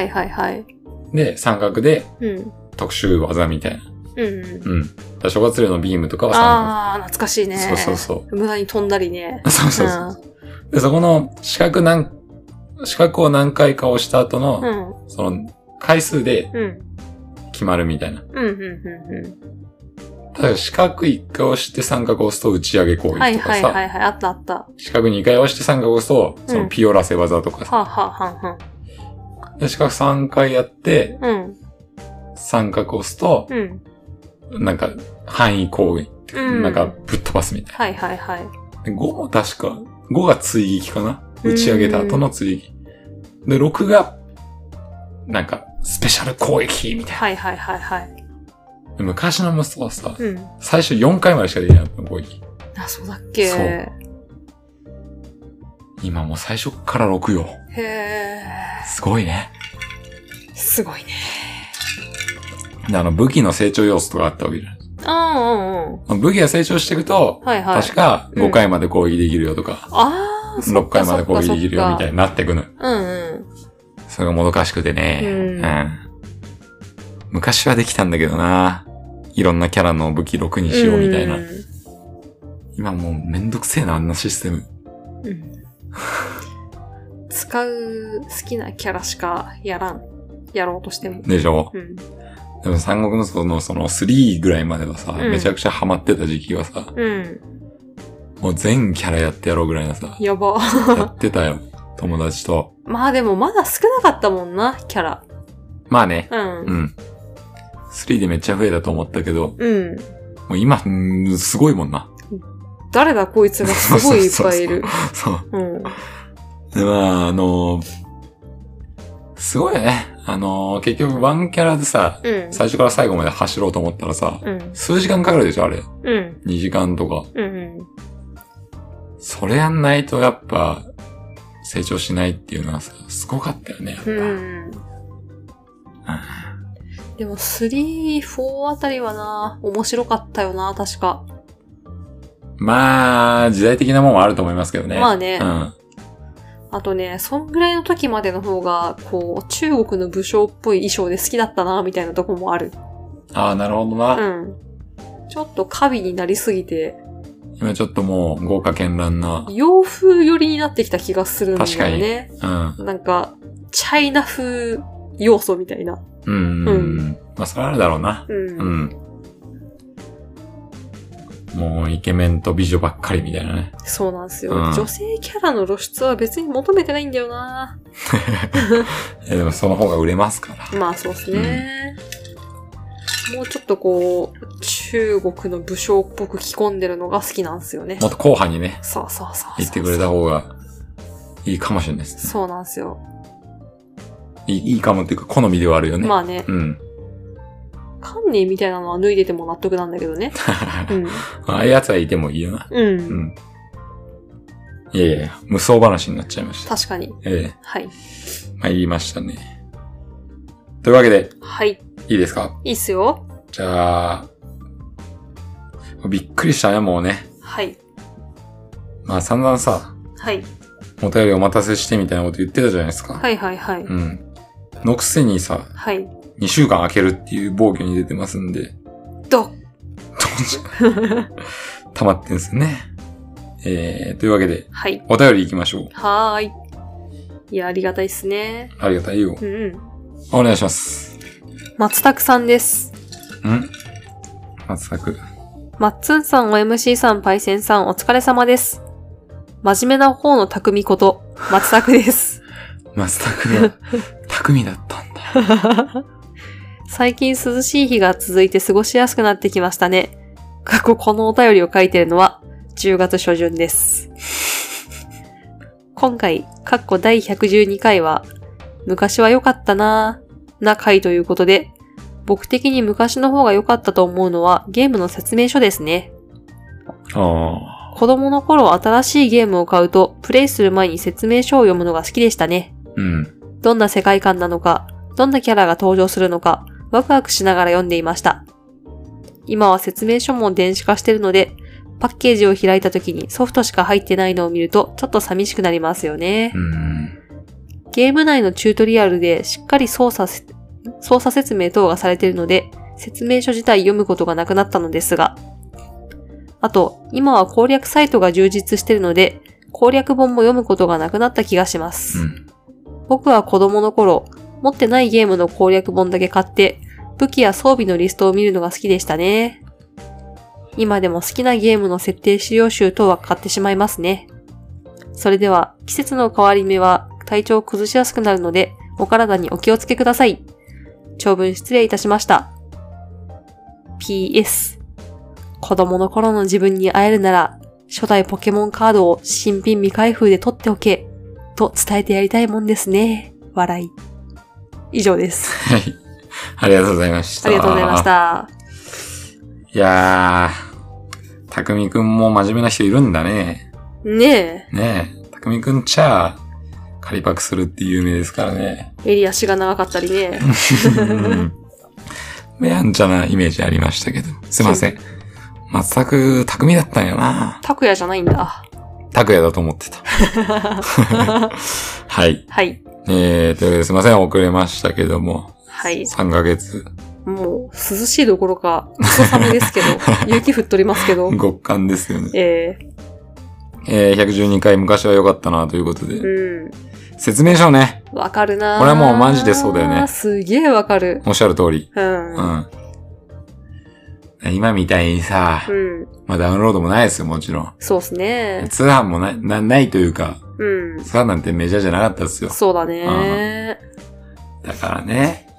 S1: で、三角で、特殊技みたいな。諸葛亮のビームとかは三角。
S2: 懐かしいね。
S1: そう。
S2: 無駄に飛んだりね。
S1: そう。で、そこの四角を何回か押した後の、その回数で決まるみたいな。ただ四角1回押して三角押すと打ち上げ攻撃とかさ。
S2: はい。あった。
S1: 四角2回押して三角押すと、そのピオラセ技とかさ。で、四角3回やって、三角押すと、なんか範囲攻撃、なんかぶっ飛ばすみたいな。
S2: はい。
S1: 5も確か、5が追撃かな？打ち上げた後の追撃。で、6が、なんか、スペシャル攻撃みたいな。
S2: はい。
S1: 昔の無双はさ、最初4回までしかできなかったの、攻撃。
S2: そうだっけ？そう。
S1: 今もう最初から6よ。
S2: へー。
S1: すごいね。で、武器の成長要素とかあったわけじゃない。武器が成長していくと、確か5回まで攻撃できるよとか、6回まで攻撃できるよみたいになっていくの。それがもどかしくてね。昔はできたんだけどな。いろんなキャラの武器6にしようみたいな。今もうめんどくせえな、あんなシステム。
S2: 使使う好きなキャラしかやろうとしても。
S1: でしょ？
S2: うん。
S1: でも三国無双のその3ぐらいまではさ、めちゃくちゃハマってた時期はさ、もう全キャラやってやろうぐらいのさ、
S2: やば。
S1: やってたよ。友達と。
S2: まあでもまだ少なかったもんな、キャラ。
S1: まあね。
S2: うん。
S1: うん。3でめっちゃ増えたと思ったけど、
S2: うん。
S1: もう今、すごいもんな。
S2: 誰だこいつがすごいいっぱいいる。
S1: そう。
S2: うん。
S1: で、まあ、すごいね。結局ワンキャラでさ、最初から最後まで走ろうと思ったらさ、数時間かかるでしょ、あれ。2時間とか。それやんないとやっぱ、成長しないっていうのはさ、すごかったよね、やっぱ。
S2: でも3、4あたりはな、面白かったよな、確か。
S1: まあ、時代的なもんはあると思いますけどね。
S2: まあね。あとね、そんぐらいの時までの方が、こう、中国の武将っぽい衣装で好きだったな、みたいなとこもある。
S1: ああ、なるほどな。
S2: ちょっと華美になりすぎて。
S1: 今ちょっともう豪華絢爛な。
S2: 洋風寄りになってきた気がするんだよね。
S1: 確かに。
S2: なんか、チャイナ風要素みたいな。
S1: まあ、それはあるだろうな。もうイケメンと美女ばっかりみたいなね。
S2: そうなんですよ。女性キャラの露出は別に求めてないんだよな。
S1: でもその方が売れますから。
S2: まあそうですね。もうちょっとこう、中国の武将っぽく着込んでるのが好きなんですよね。
S1: もっと硬派にね。
S2: そう。
S1: 言ってくれた方がいいかもしれないですね。
S2: そうなんですよ。
S1: いいかもっていうか好みではあるよね。
S2: まあね。観念みたいなのは脱いでても納得なんだけどね。
S1: ああいうやつはいてもいいよな。いやいや、無双話になっちゃいました。
S2: 確かに。はい。
S1: まあ言いましたね。というわけで。
S2: はい。
S1: いいですか？
S2: いいっすよ。
S1: じゃあ、びっくりしたね、もうね。
S2: はい。
S1: まあ散々さ。
S2: はい。
S1: お便りお待たせしてみたいなこと言ってたじゃないですか。
S2: はい。
S1: のくせにさ。
S2: はい。
S1: 2週間空けるっていう防御に出てますんで。溜まってんすね。というわけで。
S2: はい。
S1: お便り行きましょう。
S2: はーい。いや、ありがたいっすね。
S1: ありがたいよ。お願いします。
S2: 松拓さんです。
S1: 松拓。
S2: マッツンさん、OMC さん、パイセンさん、お疲れ様です。真面目な方の匠こと、松拓です。
S1: 松拓が、匠だったんだ。
S2: 最近涼しい日が続いて過ごしやすくなってきましたね。このお便りを書いているのは10月初旬です。今回、第112回は、昔は良かったな回ということで、僕的に昔の方が良かったと思うのはゲームの説明書ですね。子供の頃新しいゲームを買うと、プレイする前に説明書を読むのが好きでしたね。どんな世界観なのか、どんなキャラが登場するのか、ワクワクしながら読んでいました。今は説明書も電子化してるので、パッケージを開いた時にソフトしか入ってないのを見るとちょっと寂しくなりますよね。ゲーム内のチュートリアルでしっかり操作説明等がされているので、説明書自体読むことがなくなったのですが。あと、今は攻略サイトが充実しているので、攻略本も読むことがなくなった気がします。僕は子供の頃、持ってないゲームの攻略本だけ買って、武器や装備のリストを見るのが好きでしたね。今でも好きなゲームの設定資料集等は買ってしまいますね。それでは、季節の変わり目は体調を崩しやすくなるので、お体にお気をつけください。長文失礼いたしました。PS。子供の頃の自分に会えるなら、初代ポケモンカードを新品未開封で取っておけ、と伝えてやりたいもんですね。笑い。以上です。
S1: はい。ありがとうございました。
S2: ありがとうございました。
S1: いやー、たくみくんも真面目な人いるんだね。
S2: ね
S1: え。たくみくん仮パクするって有名ですからね。
S2: 襟足が長かったりね。
S1: やんちゃなイメージありましたけど。すいません。松作、匠だったんやな。
S2: 拓也じゃないんだ。
S1: 拓也だと思ってた。はい。
S2: はい。
S1: というわけですいません、遅れましたけども。
S2: はい。
S1: 3ヶ月。
S2: もう、涼しいどころか、クソ寒ですけど、雪降っとりますけど。
S1: 極寒ですよね。112回昔は良かったなということで。 説明書ね。
S2: わかるな。
S1: これはもうマジでそうだよね。
S2: すげえわかる。
S1: おっしゃる通り。
S2: うん。
S1: 今みたいにさ、まあダウンロードもないですよ、もちろん。
S2: そうっすね。
S1: 通販もないというか、通販なんてメジャーじゃなかったですよ。
S2: そうだね。
S1: だからね、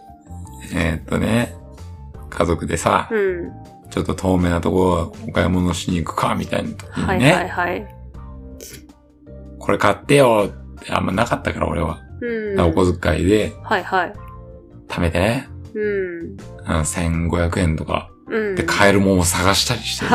S1: 家族でさ、ちょっと遠めなとこお買い物しに行くか、みたいな時にね。これ買ってよってあんまなかったから、俺は。お小遣いで、貯めてね。1500円とか。で、買えるものを探したりしてね。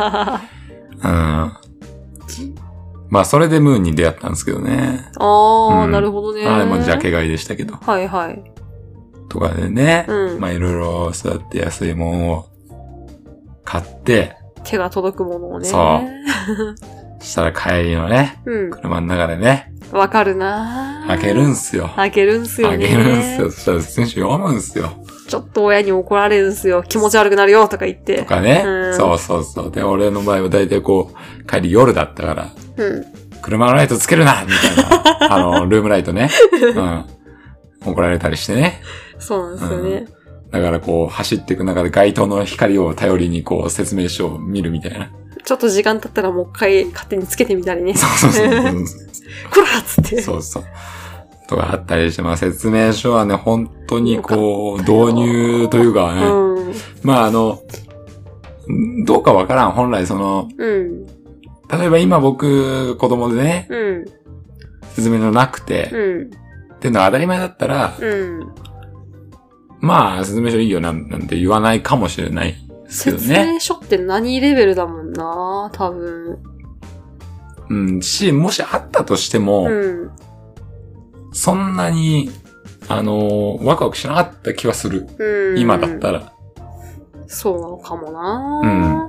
S1: まあ、それでムーンに出会ったんですけどね。
S2: なるほどね。
S1: あれもジャケ買いでしたけど。とかでね。まあ、いろいろそうやって安いものを買って。
S2: 手が届くものをね。
S1: そう。したら帰りのね、車の中でね。
S2: わかるな。
S1: 開けるんすよ。
S2: 開けるんすよね。
S1: 開けるんすよ。そしたら選手読むんすよ。
S2: ちょっと親に怒られるんすよ。気持ち悪くなるよとか言って。
S1: とかね。そう。で、俺の場合は大体こう、帰り夜だったから。車のライトつけるなみたいな。ルームライトね。怒られたりしてね。
S2: そうなんですよね。
S1: だからこう、走っていく中で街灯の光を頼りにこう、説明書を見るみたいな。
S2: ちょっと時間経ったらもう一回勝手につけてみたりね。
S1: そう。こ
S2: らっつって。
S1: そう。とかあったりして、まあ説明書はね、本当にこう、導入というかね。まあどうかわからん。本来その、例えば今僕、子供でね、説明書なくて、っていうのは当たり前だったら、まあ説明書いいよなんて言わないかもしれないですけどね。
S2: 説明書って何レベルだもんな、多分。
S1: もしあったとしても、そんなに、ワクワクしなかった気はする。今だったら。
S2: そうなのかもな。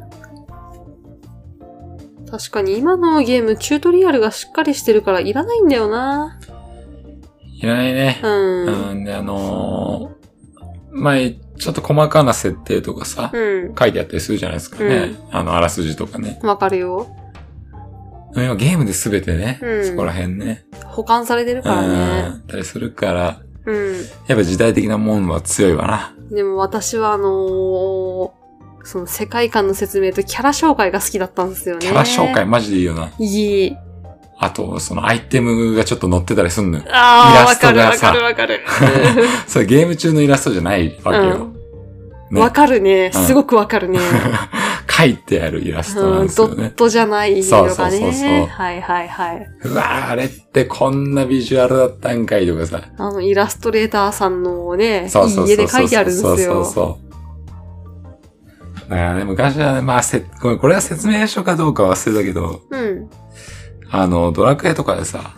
S2: 確かに今のゲームチュートリアルがしっかりしてるからいらないんだよな。
S1: いらないね。で、まあ、ちょっと細かな設定とかさ、書いてあったりするじゃないですかね。あらすじとかね。
S2: わかるよ。
S1: 今ゲームで全てね、そこら辺ね。
S2: 保管されてるからね。
S1: たりするから、やっぱ時代的なもんは強いわな。
S2: でも私はその世界観の説明とキャラ紹介が好きだったんですよね。
S1: キャラ紹介マジでいいよな。
S2: いい。
S1: あと、そのアイテムがちょっと載ってたりすんのよ。イ
S2: ラストがさ。わかる。
S1: それゲーム中のイラストじゃないわけよ。
S2: わかるね。すごくわかるね。
S1: 書いてあるイラストなんですよね。
S2: ドットじゃないのがね。
S1: そう。
S2: はい。
S1: うわぁ、あれってこんなビジュアルだったんかいとかさ。
S2: イラストレーターさんのね、家で書いてあるんですよ。
S1: そう。だからね、昔はね、まあ、これは説明書かどうか忘れたけど、ドラクエとかでさ、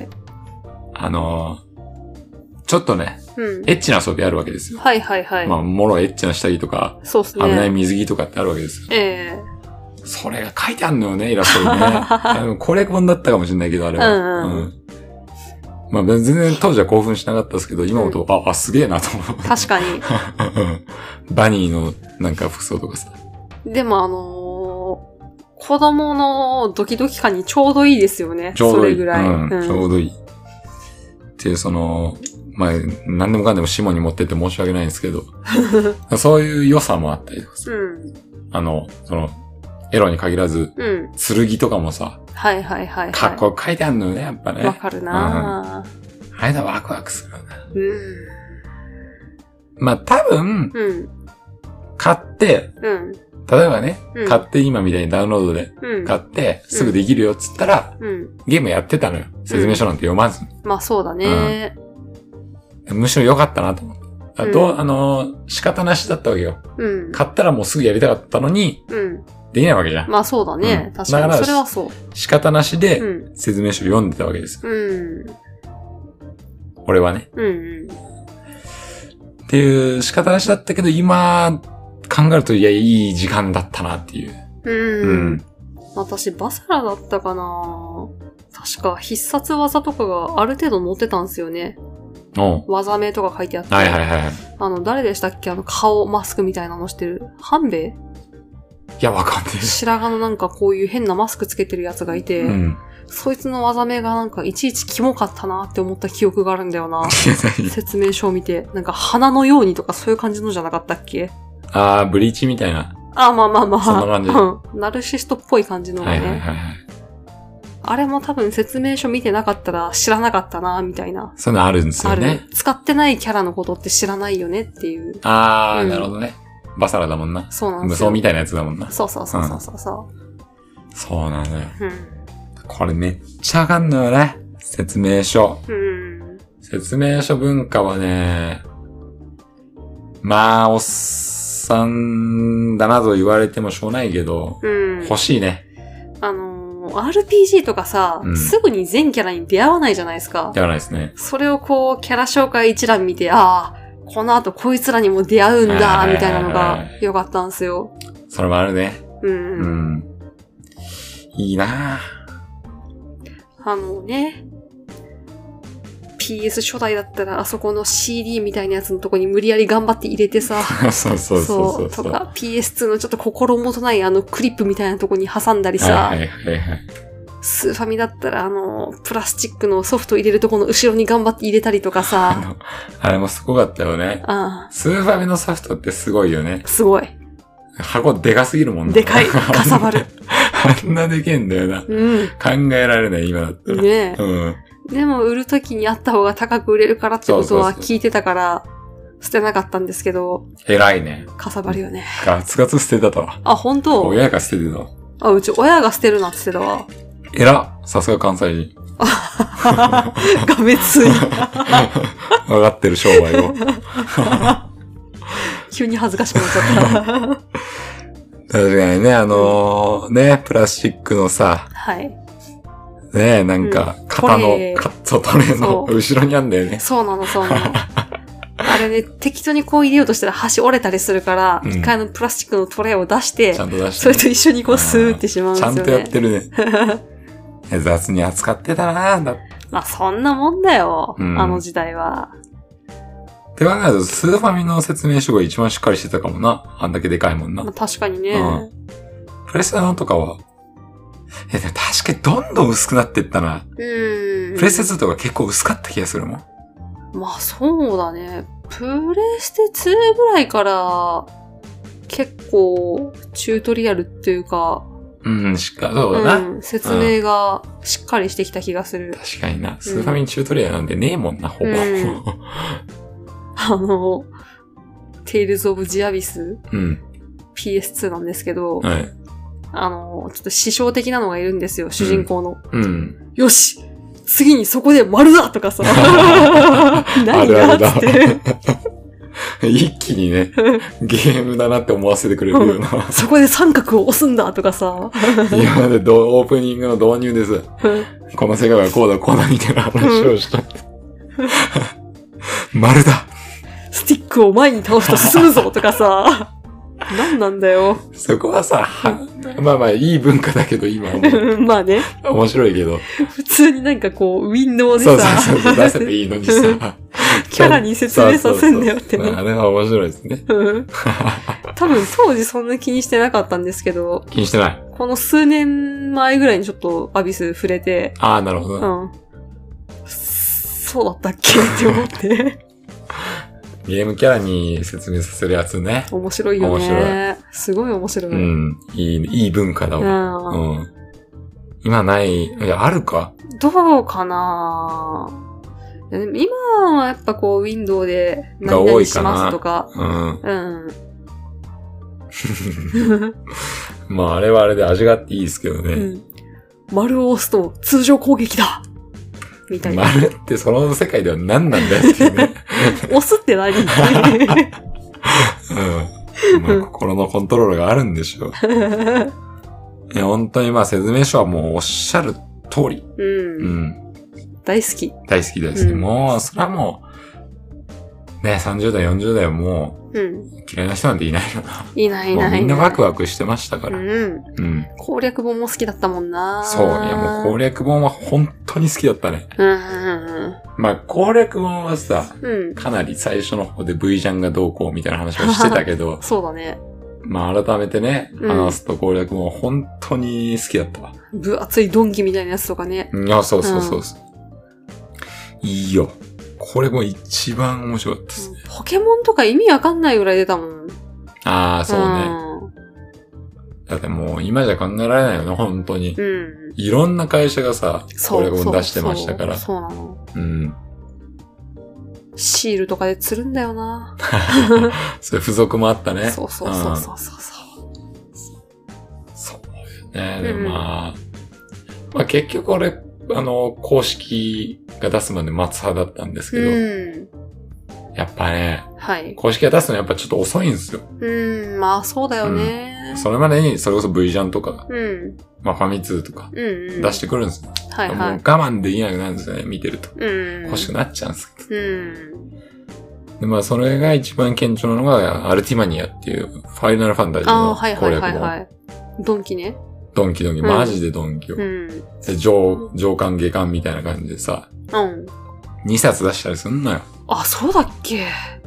S1: ちょっとね、エッチな遊びあるわけですよ。まあ、もろエッチな下着とか、危ない水着とかってあるわけですよ。それが書いてあるのよね、イラストにね。これ本だったかもしれないけど、あれは。まあ、全然当時は興奮しなかったですけど、今思うと、すげえなと思う。
S2: 確かに。
S1: バニーのなんか服装とかさ。
S2: でも子供のドキドキ感にちょうどいいですよね。
S1: ちょうどいい。
S2: それぐらい。
S1: ちょうどいい。っていう、まあ、何でもかんでも下に持ってって申し訳ないんですけど、そういう良さもあったりとかさ。エロに限らず、剣とかもさ、かっこよく書いてあるのよね、やっぱね。
S2: わかるな
S1: あれだ、ワクワクするよな。まあ、多分、買って、例えばね、買って今みたいにダウンロードで買って、すぐできるよっつったら、ゲームやってたのよ。説明書なんて読まずに。
S2: まあそうだね。
S1: むしろ良かったなと思って。仕方なしだったわけよ。買ったらもうすぐやりたかったのに、できないわけじゃん。
S2: まあそうだね。確かに。それはそう。
S1: 仕方なしで説明書読んでたわけですよ。俺はね。っていう仕方なしだったけど、今考えると、いい時間だったなっていう。
S2: 私、バサラだったかな。確か必殺技とかがある程度載ってたんですよね。技名とか書いてあって。誰でしたっけ顔マスクみたいなのしてる。半兵衛？
S1: いや、わかんない。
S2: 白髪のなんかこういう変なマスクつけてるやつがいて、 そいつの技名がなんかいちいちキモかったなって思った記憶があるんだよな。説明書を見て。なんか花のようにとかそういう感じのじゃなかったっけ？
S1: あー、ブリーチみたいな。
S2: あ、まあまあまあ。
S1: そんな感じ。
S2: うん。ナルシストっぽい感じのね。
S1: はいはいはいはい。
S2: あれも多分説明書見てなかったら知らなかったな、みたいな。
S1: そういうのあるんですよね。
S2: ある。使ってないキャラのことって知らないよねっていう。
S1: あー、なるほどね。バサラだもんな。
S2: そうなんで
S1: 無
S2: すよ。
S1: 双みたいなやつだもんな。
S2: そうそうそうそうそう。
S1: そうなのよ。
S2: うん。
S1: これめっちゃあかんのよね。説明書。説明書文化はね、まあ、おっさんだなと言われてもしょうないけど、欲しいね。
S2: RPG とかさ、すぐに全キャラに出会わないじゃないですか。
S1: 出会わないですね。
S2: それをこう、キャラ紹介一覧見て、ああ、この後こいつらにも出会うんだ、みたいなのが良かったんですよ。
S1: それもあるね。いいな
S2: PS 初代だったらあそこの CD みたいなやつのとこに無理やり頑張って入れてさ。
S1: そう
S2: とか PS2 のちょっと心もとないクリップみたいなとこに挟んだりさ。スーファミだったらプラスチックのソフト入れるとこの後ろに頑張って入れたりとかさ。
S1: あれもすごかったよね。スーファミのソフトってすごいよね。
S2: すごい。
S1: 箱でかすぎるもんね。
S2: でかい。かさばる。
S1: あんなでけえんだよな。考えられない今だったら。
S2: ねえ。でも売るときにあった方が高く売れるからってことは聞いてたから捨てなかったんですけど。
S1: 偉いね。
S2: かさばるよね。
S1: ガツガツ捨てたとわ。
S2: あ、本当？
S1: 親が捨ててたわ。
S2: あ、うち親が捨てるなって捨てたわ。
S1: さすが関西人。
S2: がめつい。
S1: 分かってる商売を。
S2: 急に恥ずかしくなっちゃった。
S1: 確かにね、プラスチックのさ。
S2: はい。
S1: ねえ、なんか、型の、トレーの後ろにあんだよね。
S2: そうなの。あれね、適当にこう入れようとしたら端折れたりするから、一回プラスチックのトレーを出して、
S1: ちゃんと出して。
S2: それと一緒にこうスーってしまうんですよね。
S1: ちゃんとやってるね。雑に扱ってたなぁ。
S2: まあそんなもんだよ、あの時代は。
S1: って考えると、スーファミの説明書が一番しっかりしてたかもな。あんだけでかいもんな。
S2: まあ、確かにね。
S1: プレステのとかは、でも確かにどんどん薄くなっていったな。プレステ2とか結構薄かった気がするもん。
S2: まあそうだね。プレステ2ぐらいから結構チュートリアルっていうか、
S1: そうだな。
S2: 説明がしっかりしてきた気がする。
S1: 確かにな。スーファミにチュートリアルなんてねえもんな、ほぼ。
S2: テイルズ・オブ・ジ・アビス、PS2 なんですけど、
S1: はい、
S2: ちょっと師匠的なのがいるんですよ、主人公の。よし次にそこで丸だとかさ。何がつって。
S1: 一気にね、ゲームだなって思わせてくれるような。
S2: そこで三角を押すんだとかさ。
S1: 今までオープニングの導入です。この世界はこうだみたいな話をした。丸だ
S2: スティックを前に倒すと進むぞとかさ。何なんだよ。
S1: そこはさ、まあいい文化だけど今は
S2: まあね。
S1: 面白いけど。
S2: 普通になんかこう、ウィンドウでさ。
S1: そう、出せていいのにさ。
S2: キャラに説明させんだよってね。
S1: あれは面白いですね。
S2: 多分当時そんな気にしてなかったんですけど。
S1: 気にしてない。
S2: この数年前ぐらいにちょっとアビス触れて。
S1: ああ、なるほど。
S2: そうだったっけって思って。
S1: ゲームキャラに説明させるやつね。
S2: 面白いよね。面白い。すごい面白い。
S1: いい文化だわ。今ない、いや、あるか？
S2: どうかな今はやっぱこう、ウィンドウで何々しますとか。
S1: まあ、あれはあれで味があっていいですけどね。
S2: 丸を押すと通常攻撃だみたいな。
S1: 丸ってその世界では何なんだよっていうね。
S2: 押すって何
S1: まあ、心のコントロールがあるんでしょう。いや、本当にまあ説明書はもうおっしゃる通り。
S2: 大好き。
S1: 大好き。もう、それはもう、ね、30代、40代はもう、嫌いな人なんていないよな。
S2: いない。
S1: もうみんなワクワクしてましたから。
S2: 攻略本も好きだったもんな。
S1: そう、いやもう攻略本は本当に好きだったね。まあ攻略本はさ、かなり最初の方で V ジャンがどうこうみたいな話をしてたけど。
S2: そうだね。
S1: まあ改めてね、話すと攻略本本当に好きだったわ。
S2: 分厚いドンキみたいなやつとかね。
S1: いや、そうそうそうそう、いいよ。これも一番面白かったですね。
S2: ポケモンとか意味わかんないぐらい出たもん。
S1: ああ、そうね。だってもう今じゃ考えられないよね、本当に。いろんな会社がさ、これを出してましたから。
S2: そうなの。シールとかで釣るんだよな。
S1: それ付属もあったね。
S2: そうそうそうそう。
S1: そうよね。でもまあ結局俺、公式が出すまで待つ派だったんですけど、やっぱね、公式が出すのはやっぱちょっと遅いんですよ。
S2: まあそうだよね。
S1: それまでに、それこそ V ジャンとか、まあファミ通とか、出してくるんですよ。もう我慢できなくなるんですよね、見てると。欲しくなっちゃうんですけど。で、まあそれが一番顕著なのが、アルティマニアっていう、ファイナルファンタジーの攻略本。
S2: ドンキね。
S1: ドンキ、マジでドンキを。で、上巻下巻みたいな感じでさ、2冊出したりすんのよ。
S2: あ、そうだっけ？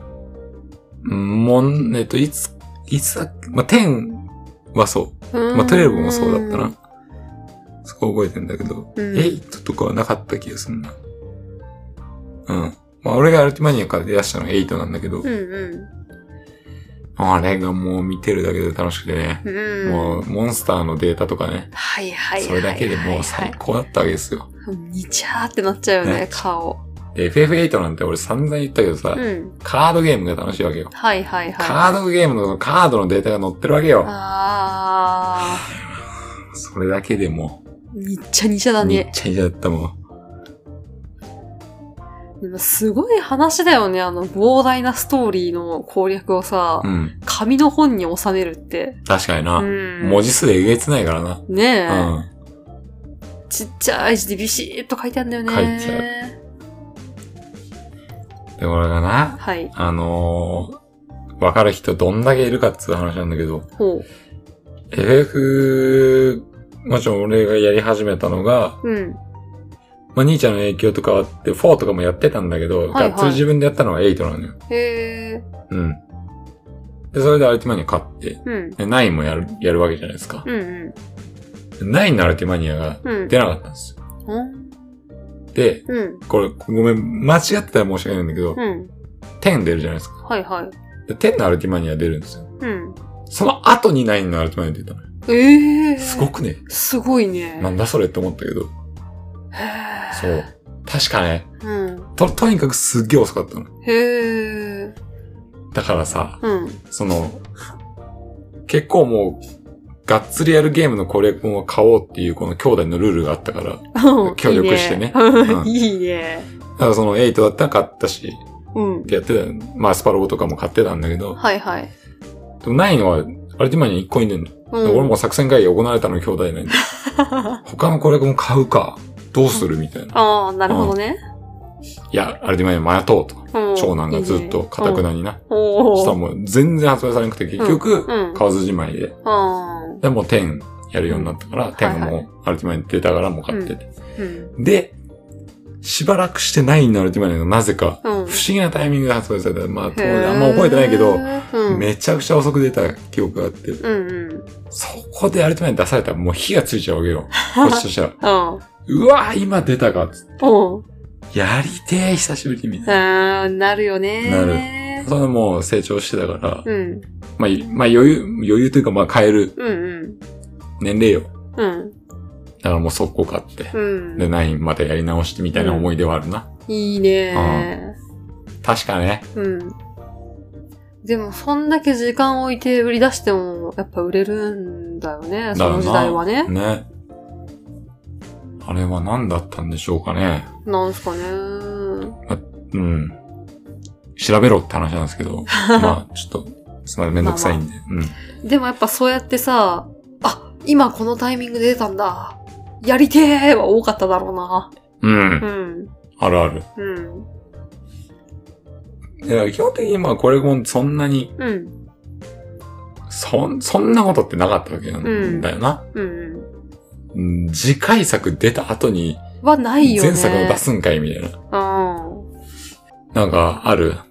S1: もう、いつだっけ、まあ、10はそう。まあ、12もそうだったな。そこ覚えてんだけど、8とかはなかった気がするな。まあ、俺がアルティマニアから出だしたのが8なんだけど、あれがもう見てるだけで楽しくてね。もう、モンスターのデータとかね。それだけでもう最高だったわけですよ。
S2: にちゃーってなっちゃうよね、顔。
S1: FF8 なんて俺散々言ったけどさ、カードゲームが楽しいわけよ。カードゲームのカードのデータが載ってるわけよ。それだけでも。
S2: にっちゃにちゃだね。
S1: にっちゃにちゃだったもん。
S2: でもすごい話だよね、膨大なストーリーの攻略をさ、紙の本に収めるって。
S1: 確かにな。文字数でえげつないからな。
S2: ねえ。ちっちゃい字でビシーっと書いてあるんだよね。
S1: 書いてある。で、俺がな、わかる人どんだけいるかっていう話なんだけど、FF、もちろん俺がやり始めたのが、まあ、兄ちゃんの影響とかあって、4とかもやってたんだけど、がっつり自分でやったのは8なのよ。で、それでアルティマニア買って、で9もやるわけじゃないですか。9のアルティマニアが出なかったんですよ。で、これ、ごめん、間違ってたら申し訳ないんだけど、10出るじゃないですか。で10のアルティマニア出るんですよ。その後に9のアルティマニア出たのよ。すごくね。
S2: すごいね。
S1: なんだそれって思ったけど。そう。確かね。とにかくすっげえ遅かったの。だからさ、結構もう、がっつりやるゲームの攻略本を買おうっていうこの兄弟のルールがあったから、協力してね。
S2: いいね。
S1: だからその8だったら買ったし、ってやってた。まあスパロボとかも買ってたんだけど、でも9はアルティマニア1個に出んの。俺も作戦会議行われたの兄弟なんで。他の攻略本買うか、どうするみたいな。
S2: なるほどね。
S1: いや、アルティマニア迷とうと。長男がずっと堅くなにな。したらもう全然発売されなくて結局、買わずじまいで。でも10やるようになったから、10もアルティマニア出たからもう買ってて。で、しばらくして9のアルティマニアがなぜか、不思議なタイミングで発売された。まあ、当時あんま覚えてないけど、めちゃくちゃ遅く出た記憶があって。そこでアルティマニア出されたらもう火がついちゃうわけよ。こっちとしては。うわー今出たかっつって。やりてー久しぶりみたいな。
S2: なるよね。
S1: なる。それもう成長してたから、まあ余裕というかまあ変える。年齢よ。だからもう速攻買って。で、9またやり直してみたいな思い出はあるな。
S2: いいね。
S1: 確かね。
S2: でも、そんだけ時間置いて売り出しても、やっぱ売れるんだよね、その時代はね。
S1: ね。あれは何だったんでしょうかね。
S2: なんすかね。
S1: 調べろって話なんですけど。まあ、ちょっと、すみません、めんどくさいんで。
S2: でもやっぱそうやってさ、今このタイミングで出たんだ。やりてーは多かっただろうな。あるある。いや、基本的にまあこれもそんなに、そんなことってなかったわけなんだよな。次回作出た後に、 はないよね。
S1: 前作を出すんかいみたいな。なんか、ある？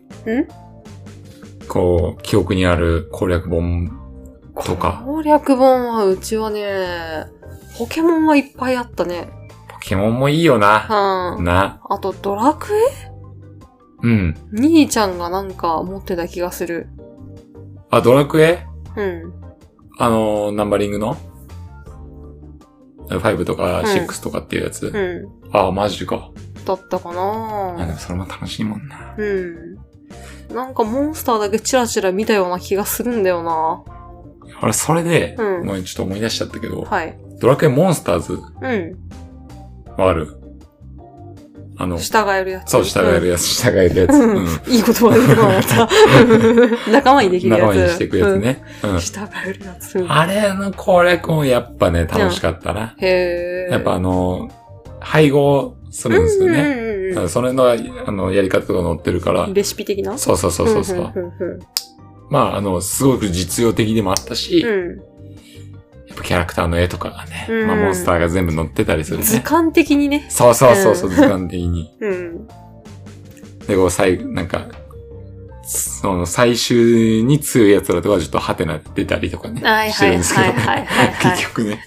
S1: こう、記憶にある攻略本とか。
S2: 攻略本はうちはね、 ポケモンはいっぱいあったね。
S1: ポケモンもいいよな。
S2: うん。
S1: な。
S2: あと、ドラクエ？
S1: うん。
S2: 兄ちゃんがなんか持ってた気がする。
S1: あ、ドラクエ？
S2: うん。
S1: ナンバリングの5とか6とかっていうやつ、
S2: うん。
S1: あ、マジか。
S2: だったかな。
S1: でもそれも楽しいもんな。
S2: うん。なんかモンスターだけチラチラ見たような気がするんだよな。
S1: 俺、それで、
S2: うん、
S1: もうちょっと思い出しちゃったけど、
S2: はい。
S1: ドラクエモンスターズ。
S2: うん。
S1: わかる？
S2: 従えるやつ。
S1: そう、従えるやつ、従えるやつ。うん。
S2: いい言葉で言うのまた。仲間にできるやつ。
S1: 仲間にしていくやつね。
S2: うん。従えるやつ。
S1: あれの攻略もやっぱね、楽しかったな。
S2: へー。
S1: やっぱ配合するんですよね。それの、やり方が載ってるから。
S2: レシピ的な？
S1: そう。まあ、すごく実用的でもあったし、やっぱキャラクターの絵とかがね、まあモンスターが全部載ってたりするね。
S2: 図鑑的にね。
S1: そう、図鑑的に。で、なんか、最終に強い奴らとかちょっとハテナ出たりとかね。してるんですけど。結局ね。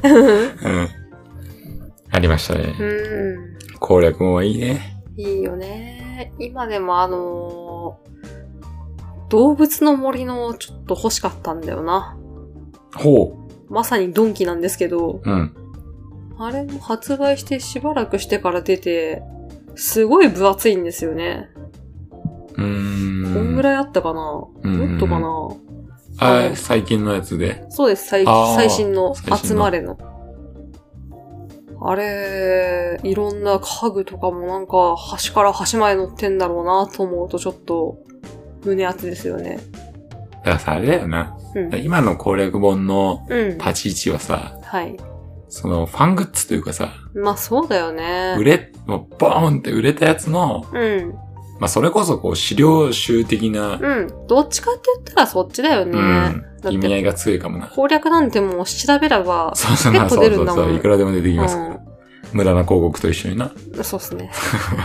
S1: ありましたね。攻略もいいね。
S2: いいよね。今でも動物の森のちょっと欲しかったんだよな。
S1: ほ
S2: う。まさにドンキなんですけど。
S1: うん。
S2: あれも発売してしばらくしてから出て、すごい分厚いんですよね。どんぐらいあったかな？もっとかな？
S1: 最近のやつで。
S2: そうです、最新の集まれの。あれ、いろんな家具とかもなんか端から端まで乗ってんだろうなと思うとちょっと胸熱ですよね。
S1: だからさ、あれだよな。今の攻略本の立ち位置はさ、
S2: はい。
S1: ファングッズというかさ、
S2: まあそうだよね。
S1: ボーンって売れたやつの、まあそれこそ資料集的な。
S2: どっちかって言ったらそっちだよね。
S1: 意味合いが強いかもな。
S2: 攻略なんてもう調べれば、結構出るんだもん。
S1: いくらでも出てきますから。無駄な広告と一緒にな。
S2: そうっすね。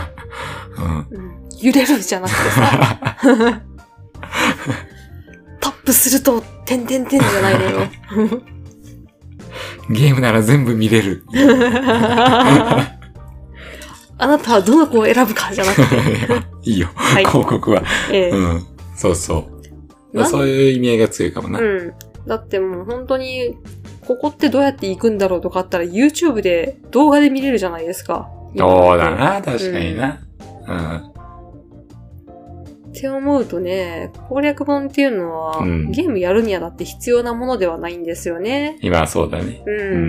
S2: 揺れるじゃなくてさ。タップすると、てんじゃないのよ。
S1: ゲームなら全部見れる。
S2: あなたはどの子を選ぶかじゃなくて。
S1: いいよ、広告は。そう。そういう意味合いが強いかもな。
S2: だってもう本当に、ここってどうやって行くんだろうとかあったら YouTube で動画で見れるじゃないですか。
S1: そうだな、確かにな。
S2: って思うとね、攻略本っていうのは、ゲームやるにはだって必要なものではないんですよね。
S1: 今はそうだね。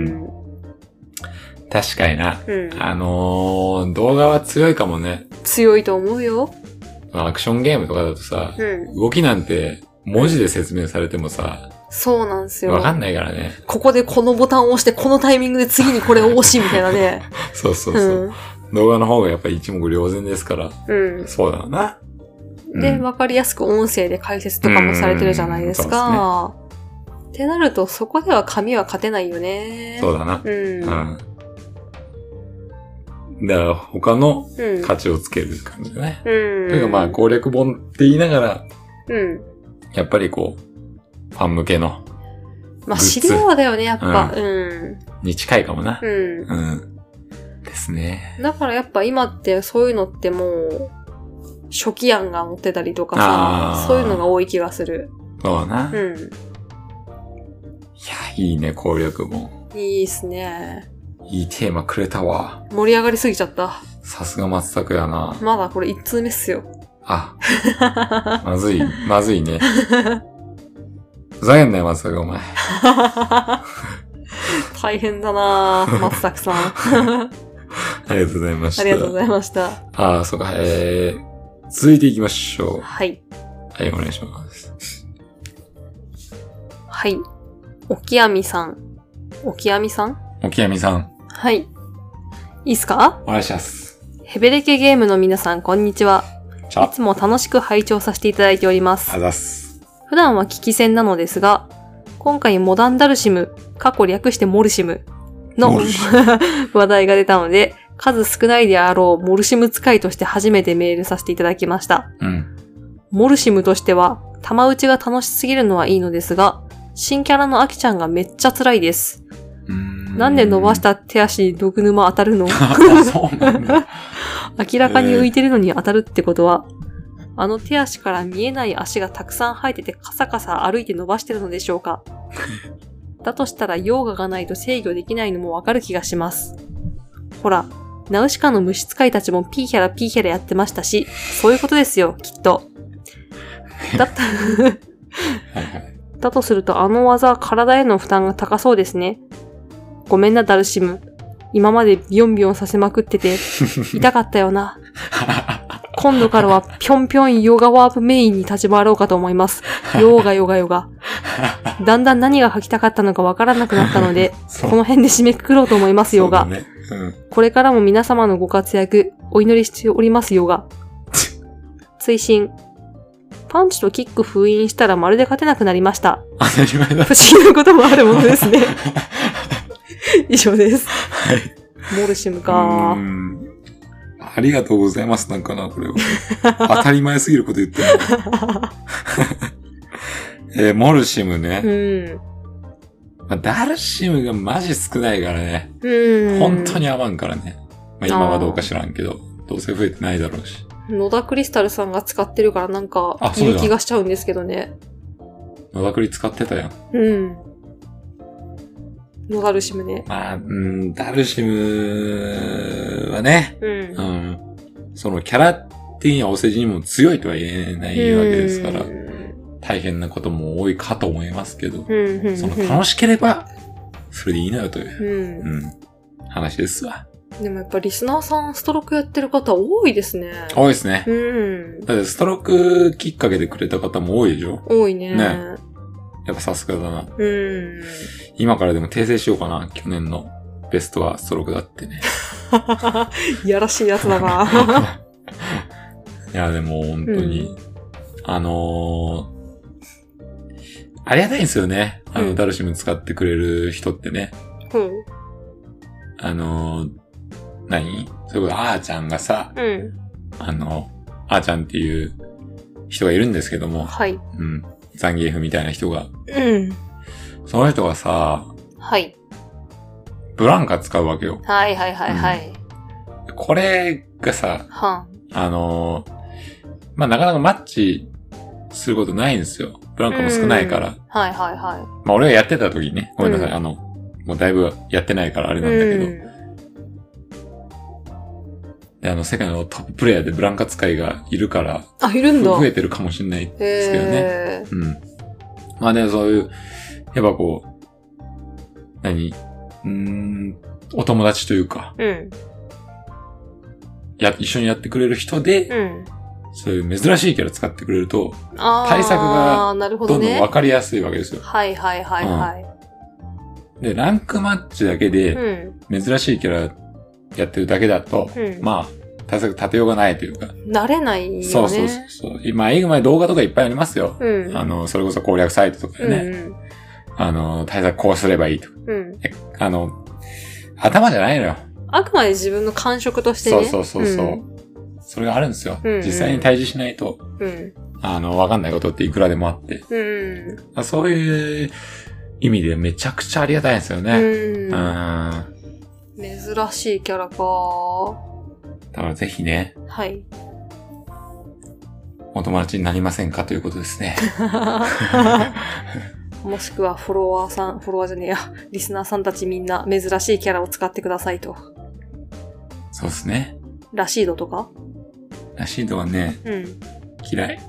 S1: 確かにな。動画は強いかもね。
S2: 強いと思うよ。
S1: アクションゲームとかだとさ、動きなんて文字で説明されてもさ、
S2: そうなんですよ。
S1: わかんないからね。
S2: ここでこのボタンを押して、このタイミングで次にこれを押し、みたいなね。
S1: そう。動画の方がやっぱり一目瞭然ですから。そうだよな。
S2: で、わかりやすく音声で解説とかもされてるじゃないですか。ってなると、そこでは紙は勝てないよね。
S1: そうだな。だから他の価値をつける感じだね。というかまあ攻略本って言いながら、やっぱりファン向けの。
S2: まあ資料だよね、やっぱ。
S1: に近いかもな。ですね。
S2: だからやっぱ今ってそういうのってもう、初期案が載ってたりとかさ、そういうのが多い気がする。
S1: そうな。いや、いいね、攻略本。
S2: いいっすね。
S1: いいテーマくれたわ。
S2: 盛り上がりすぎちゃった。
S1: さすが松作やな。
S2: まだこれ1通目っすよ。
S1: まずいね。ふざけんなよ、松作お前。
S2: 大変だなぁ、松作さん。
S1: ありがとうございました。
S2: ありがとうございました。
S1: そうか、続いていきましょう。
S2: はい。
S1: はい、お願いします。
S2: はい。おきやみさん。はい。いいっすか？
S1: お願いします。
S2: ヘベレケゲームの皆さん、こんにちは。いつも楽しく拝聴させていただいております。普段は聞き戦なのですが、今回モダンダルシム、略してモルシムの話題が出たので、数少ないであろうモルシム使いとして初めてメールさせていただきました。モルシムとしては、玉打ちが楽しすぎるのはいいのですが、新キャラのアキちゃんがめっちゃ辛いです。 なんで伸ばした手足に毒沼当たるの？
S1: そうなんだ。
S2: 明らかに浮いてるのに当たるってことは、あの手足から見えない足がたくさん生えててカサカサ歩いて伸ばしてるのでしょうか？だとしたらヨーガがないと制御できないのもわかる気がします。ほら、ナウシカの虫使いたちもピーヒャラピーヒャラやってましたし、そういうことですよ、きっと。だとするとあの技は体への負担が高そうですね。ごめんな、ダルシム。今までビヨンビヨンさせまくってて、痛かったよな。今度からはぴょんぴょんヨガワープメインに立ち回ろうかと思います。ヨーガヨガヨガ。だんだん何が書きたかったのかわからなくなったので、この辺で締めくくろうと思います、ヨガ。ね、これからも皆様のご活躍、お祈りしております、ヨガ。追伸。パンチとキック封印したらまるで勝てなくなりました。
S1: 当たり前だ。
S2: 不思議なこともあるものですね。以上です。
S1: はい。
S2: モルシムか。
S1: ありがとうございますなんかな、これは。当たり前すぎること言ってる。モルシムね。ダルシムがマジ少ないからね。本当に合わんからね。まあ、今はどうか知らんけど、どうせ増えてないだろうし。
S2: 野田クリスタルさんが使ってるからなんか、いい気がしちゃうんですけどね。
S1: 野田クリ使ってたやん。
S2: のダルシムね。
S1: まあ、ダルシムはね、そのキャラ的にはお世辞にも強いとは言えないわけですから、大変なことも多いかと思いますけど、その楽しければ、それでいいのよという、話ですわ。
S2: でもやっぱリスナーさんストロークやってる方多いですね。
S1: 多いですね。だってストロークきっかけでくれた方も多いでしょ？
S2: 多いね。
S1: やっぱさすがだな。今からでも訂正しようかな。去年のベストはストロークだってね。
S2: いやらしいやつだな。
S1: いや、でも本当に、ありがたいんですよね。ダルシム使ってくれる人ってね。何それこそあーちゃんがさ、あーちゃんっていう人がいるんですけども。
S2: はい。
S1: ザンギエフみたいな人が。その人がさ、
S2: はい。
S1: ブランカ使うわけよ。
S2: はいはいはいはい。
S1: これがさ、まあ、なかなかマッチすることないんですよ。ブランカも少ないから。
S2: はいはいはい。
S1: まあ、俺がやってた時にね、ごめんなさい、もうだいぶやってないからあれなんだけど。で、世界のトッププレイヤーでブランカ使いがいるから、
S2: いるんだ。
S1: 増えてるかもしれないですけどね。まあね、そういう、やっぱこう、お友達というか、一緒にやってくれる人で、そういう珍しいキャラ使ってくれると、対策がどんどん分かりやすいわけですよ。
S2: はいはいはいはい。
S1: で、ランクマッチだけで、珍しいキャラやってるだけだと、まあ、対策立てようがないというか。
S2: 慣れないよね。
S1: そう。今、エグマで動画とかいっぱいありますよ。それこそ攻略サイトとかでね。対策こうすればいいと。頭じゃないのよ。
S2: あくまで自分の感触としてね。
S1: そう。それがあるんですよ。実際に対峙しないと、わかんないことっていくらでもあって。そういう意味でめちゃくちゃありがたいんですよね。
S2: 珍しいキャラか。
S1: だからぜひね。
S2: はい。
S1: お友達になりませんかということですね。
S2: もしくはフォロワーじゃねえや。リスナーさんたちみんな珍しいキャラを使ってくださいと。
S1: そうですね。
S2: ラシードとか？
S1: ラシードはね、嫌い。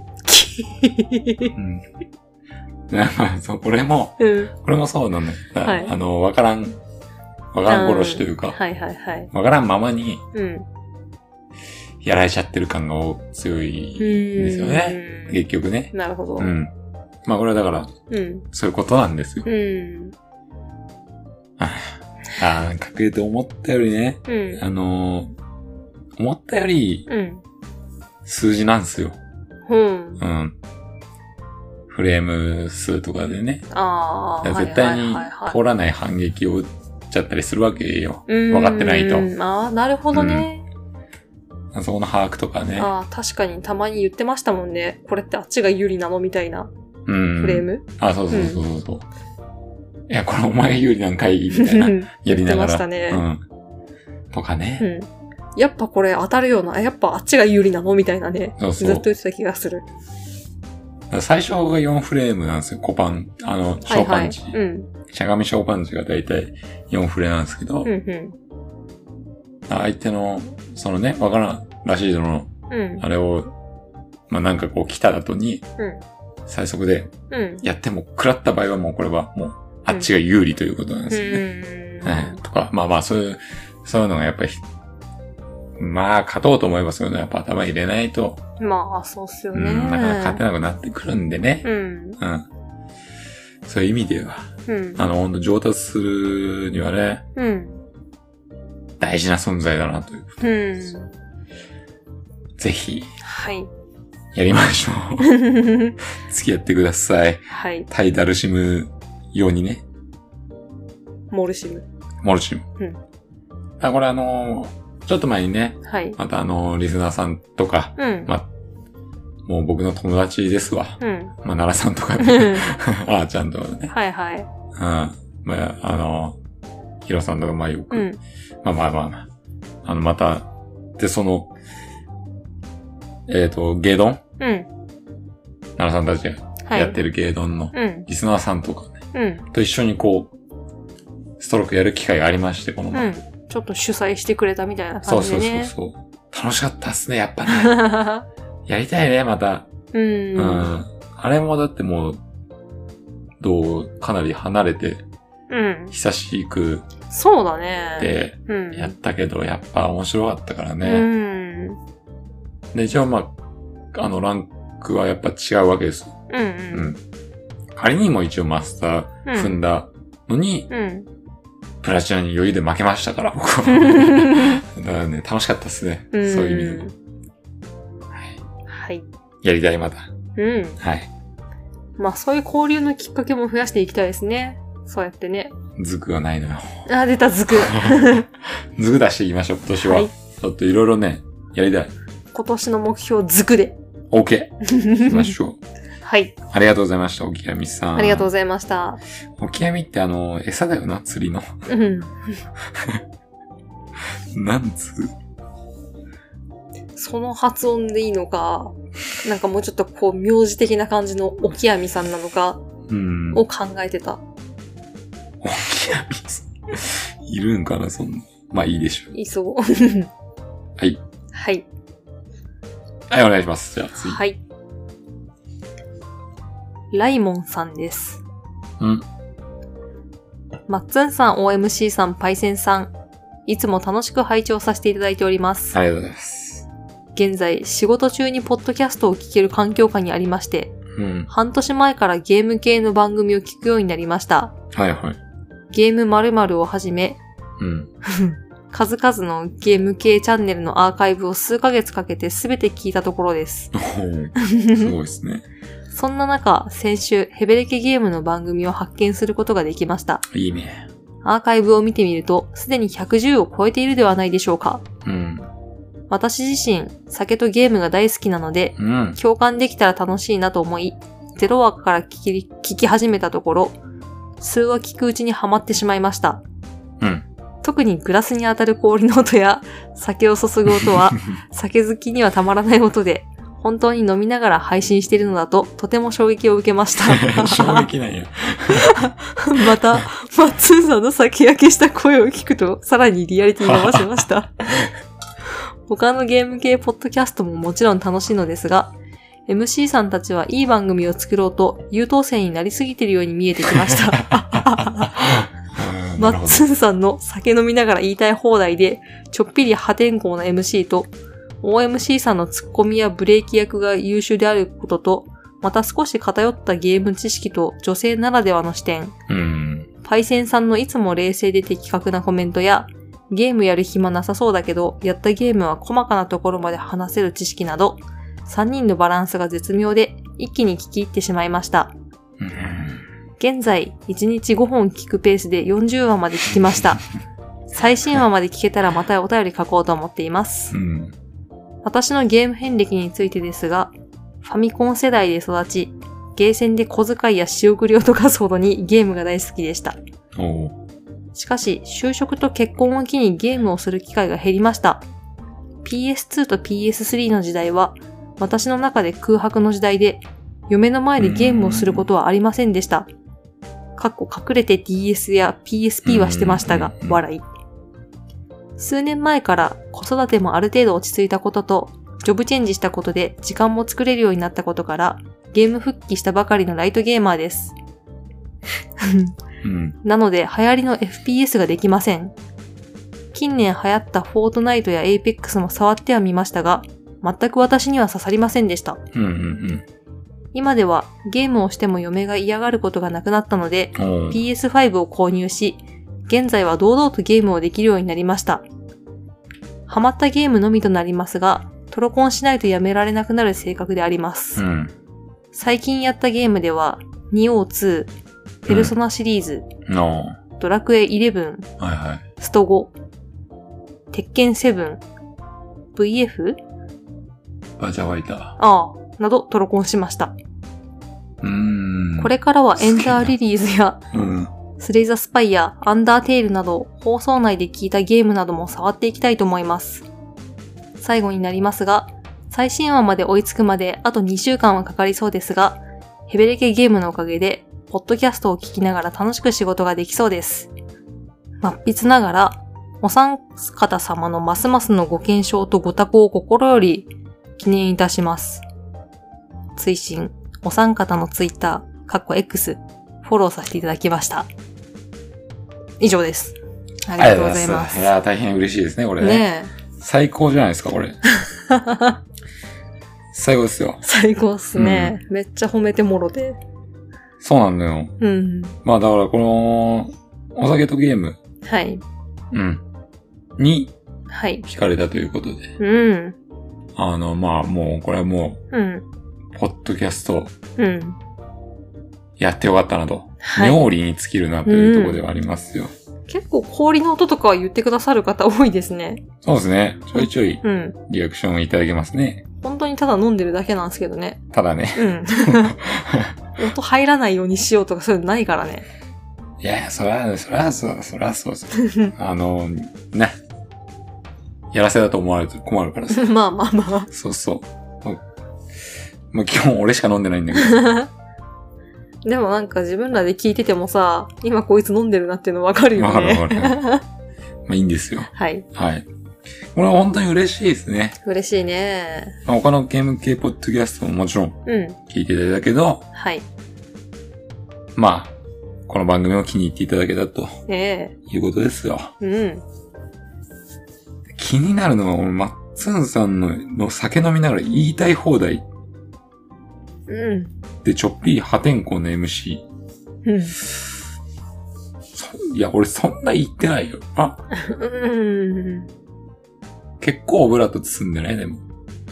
S1: これもそうなんだけど、わからん殺しというか、わからんままに、やられちゃってる感が強いんですよね。結局ね。
S2: なるほど。
S1: まあこれはだから、そういうことなんですよ。なんか隠れて思ったよりね、思ったより、数字なんですよ。フレーム数とかでね。絶対に通らない反撃を打っちゃったりするわけよ。分かってないと。
S2: なるほどね。
S1: そこの把握とかね。
S2: 確かにたまに言ってましたもんね。これってあっちが有利なのみたいな。フレーム？
S1: そう。 いや、これお前が有利なんかいみたいな、やりながら。
S2: 言ってましたね。
S1: うん。とかね。
S2: うん。やっぱこれ当たるような、やっぱあっちが有利なのみたいなね。
S1: そうそう。
S2: ずっと言ってた気がする。
S1: 最初が4フレームなんですよ、小パン、小パンチ。
S2: はいはい、うん。
S1: しゃがみ小パンチがだいたい4フレなんですけど、相手の、そのね、わからんらしいの、あれを、まあ、なんかこう来た後に、最速で、やっても食らった場合はもうこれはもう、あっちが有利ということなんですよね。とか、まあまあそういうのがやっぱり、まあ、勝とうと思いますよね。やっぱ頭入れないと。
S2: まあ、そうっすよね。
S1: なかなか勝てなくなってくるんでね。そういう意味では、ほんと上達するにはね、大事な存在だなという。ぜひ、
S2: はい。
S1: やりましょう。付き合ってください。
S2: はい。
S1: 対ダルシム用にね。
S2: モルシム。
S1: これちょっと前にね、
S2: はい、
S1: またリスナーさんとか、もう僕の友達ですわ。奈良さんとかね、あーちゃんとかね。
S2: はいはい。
S1: ヒロさんとかよく、また、で、ゲードン奈良さんたちがやってるゲードンのリスナーさんとかね、と一緒にこう、ストロークやる機会がありまして、この前。
S2: ちょっと主催してくれたみたいな感じでね。
S1: そう。楽しかったっすね、やっぱね。やりたいね、また。あれもだってもう、かなり離れて、久しく、
S2: そうだね。
S1: で、やったけど、やっぱ面白かったからね。で、一応ランクはやっぱ違うわけです。仮にも一応マスター踏んだのに、プラチナに余裕で負けましたから、僕は。だからね、楽しかったですね。そういう意味で。はい。やりたい、また。はい。
S2: まあ、そういう交流のきっかけも増やしていきたいですね。そうやってね。
S1: ズクがないのよ。
S2: あ、出た、ズク。
S1: ズク出していきましょう、今年は。ちょっといろいろね、やりたい。
S2: 今年の目標、ズクで。
S1: OK。行きましょう。
S2: はい。
S1: ありがとうございました、オキアミさん。
S2: ありがとうございました。
S1: オキアミって餌だよな、釣りの。なんつう。
S2: その発音でいいのか、なんかもうちょっとこう、名字的な感じのオキアミさんなのか、を考えてた。
S1: オキアミさん。いるんかな、そんな。まあいいでしょう。
S2: いそう。
S1: はい。
S2: はい。
S1: はい、お願いします。じゃあ次。
S2: はい。ライモンさんです。マッツンさん、OMC さん、パイセンさん。いつも楽しく拝聴させていただいております。
S1: ありがとうございます。
S2: 現在、仕事中にポッドキャストを聞ける環境下にありまして、半年前からゲーム系の番組を聞くようになりました。
S1: はいはい。
S2: ゲーム〇〇をはじめ、数々のゲーム系チャンネルのアーカイブを数ヶ月かけてすべて聞いたところです。
S1: すごいですね。
S2: そんな中、先週、ヘベレケゲームの番組を発見することができました。
S1: いいね。
S2: アーカイブを見てみると、すでに110を超えているではないでしょうか。私自身、酒とゲームが大好きなので、共感できたら楽しいなと思い、0話から聞き始めたところ、数話聞くうちにハマってしまいました。特にグラスに当たる氷の音や酒を注ぐ音は酒好きにはたまらない音で、本当に飲みながら配信しているのだととても衝撃を受けました。
S1: 衝撃なんや。
S2: また、マッツンさんの酒焼けした声を聞くとさらにリアリティが増しました。他のゲーム系ポッドキャストももちろん楽しいのですが、MC さんたちはいい番組を作ろうと優等生になりすぎているように見えてきました。マッツンさんの酒飲みながら言いたい放題で、ちょっぴり破天荒な MC と、OMC さんのツッコミやブレーキ役が優秀であることと、また少し偏ったゲーム知識と女性ならではの視点、パイセンさんのいつも冷静で的確なコメントや、ゲームやる暇なさそうだけど、やったゲームは細かなところまで話せる知識など、3人のバランスが絶妙で、一気に聞き入ってしまいました。現在、1日5本聞くペースで40話まで聞きました。最新話まで聞けたらまたお便り書こうと思っています。私のゲーム遍歴についてですが、ファミコン世代で育ち、 ゲーセンで小遣いや仕送りを溶かすほどにゲームが大好きでした。しかし、就職と結婚を機にゲームをする機会が減りました。PS2 と PS3 の時代は、私の中で空白の時代で、嫁の前でゲームをすることはありませんでした。隠れて DS や PSP はしてましたが、笑い。数年前から子育てもある程度落ち着いたことと、ジョブチェンジしたことで時間も作れるようになったことから、ゲーム復帰したばかりのライトゲーマーです。なので流行りの FPS ができません。近年流行ったフォートナイトやエイペックスも触ってはみましたが、全く私には刺さりませんでした。今ではゲームをしても嫁が嫌がることがなくなったので、PS5 を購入し、現在は堂々とゲームをできるようになりました。ハマったゲームのみとなりますが、トロコンしないとやめられなくなる性格であります。最近やったゲームでは、ニオ2、ペルソナシリーズ、ドラクエ11、スト5、鉄拳7、VF？
S1: バーチャファイター。
S2: などトロコンしました。これからはエンダーリリーズや、スレイザスパイやアンダーテイルなど放送内で聞いたゲームなども触っていきたいと思います。最後になりますが、最新話まで追いつくまであと2週間はかかりそうですが、ヘベレケゲームのおかげで、ポッドキャストを聞きながら楽しく仕事ができそうです。末筆ながら、お三方様のますますのご健勝とご多幸を心より記念いたします。追伸、お三方のツイッター、X、フォローさせていただきました。以上です。ありがとうございます。
S1: いや、大変嬉しいですね、これね。ねえ。最高じゃないですか、これ。最高ですよ。
S2: 最高っすね。めっちゃ褒めてもろて。
S1: そうなんだよ。まあだからこの、お酒とゲーム。に、惹かれたということで。まあもう、これはもう、ポッドキャスト、やってよかったなと。妙利に尽きるなというところではありますよ。
S2: 結構氷の音とか言ってくださる方多いですね。
S1: そうですね。ちょいちょい、リアクションをいただけますね。
S2: 本当にただ飲んでるだけなんですけどね。
S1: ただね。
S2: 音入らないようにしようとかそういうのないからね。
S1: いや、そらそうです。ね。やらせだと思われて困るからさ。
S2: まあ。
S1: そうそう。もう基本俺しか飲んでないんだけど。
S2: でもなんか自分らで聞いててもさ、今こいつ飲んでるなっていうの分かるよね。
S1: わかる。まあいいんですよ。
S2: はい。
S1: これは本当に嬉しいですね。
S2: 嬉しいね。
S1: 他のゲーム系ポッドキャストももちろん聞いていただいたけど、まあ、この番組を気に入っていただけたと、いうことですよ。気になるのは、マッツンさんの酒飲みながら言いたい放題。で、ちょっぴり破天荒の MC。いや、俺そんな言ってないよ。結構オブラート包んでないでも。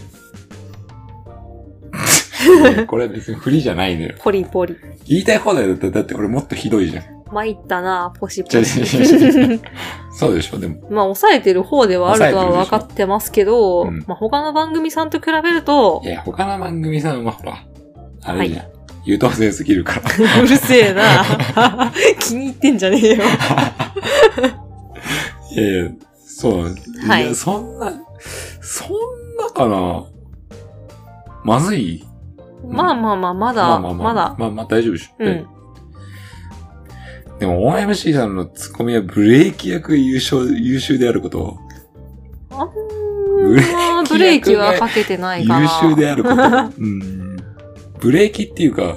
S1: これ別にフリじゃないのよ。
S2: ポリポリ。
S1: 言いたい放題だったらだって俺もっとひどいじゃん。
S2: 参ったなポシポシ。
S1: そうでしょ、でも。
S2: まあ、抑えてる方ではあるとは分かってますけど、まあ他の番組さんと比べると。
S1: いや、他の番組さんはほら、あれじゃん。優等生すぎるから。
S2: うるせえな気に入ってんじゃねえよ。
S1: いや、そう。いや、そんなかな。まずい？
S2: まあ、まだ。
S1: まあ、大丈夫でしょ。でも、OMC さんのツッコミはブレーキ役優秀であること。
S2: ブレーキはかけてないかな。
S1: 優秀であること。ブレーキっていうか、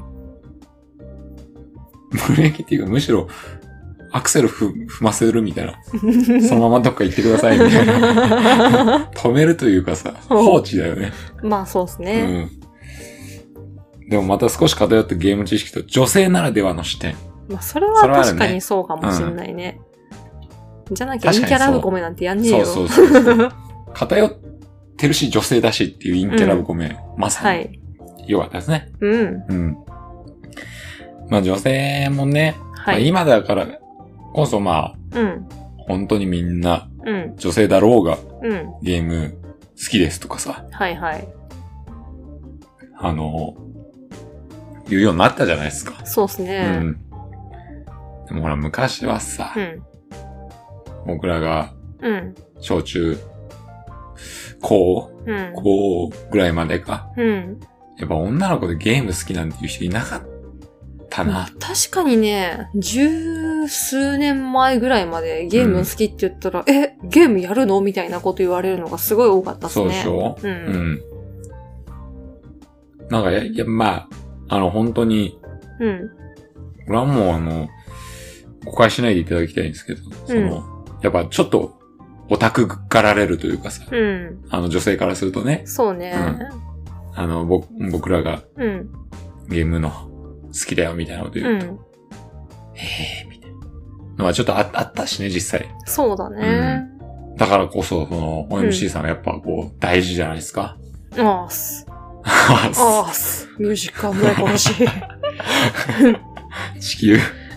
S1: ブレーキっていうか、むしろ、アクセル踏ませるみたいな。そのままどっか行ってくださいみたいな。止めるというかさ、放置だよね。
S2: まあそうですね。
S1: でもまた少し偏ったゲーム知識と女性ならではの視点。
S2: まあそれは確かにそうかもしれないね。じゃなきゃ陰キャラブコメなんてやんねえよ。
S1: そう。偏ってるし女性だしっていう陰キャラブコメ、まさに。よかったですね。まあ女性もね、まあ、今だからこそまあ、本当にみんな、女性だろうが、ゲーム好きですとかさ。 言うようになったじゃないですか。
S2: そうですね。
S1: うん。でもほら、昔はさ、僕らが、小中、高ぐらいまでか。やっぱ女の子でゲーム好きなんていう人いなかったな。
S2: 確かにね、十数年前ぐらいまでゲーム好きって言ったら、ゲームやるのみたいなこと言われるのがすごい多かったっすね。
S1: そうでしょ？なんか、まあ、本当に、俺はもう誤解しないでいただきたいんですけど、やっぱちょっと、オタクがられるというかさ、女性からするとね。
S2: そうね。
S1: 僕らが、ゲームの好きだよみたいなこと言うと、みたいなのはちょっとあったしね、実際。
S2: そうだね。
S1: だからこそ、OMC さんはやっぱ大事じゃないですか。
S2: ミュージックはもう殺し。
S1: 地球。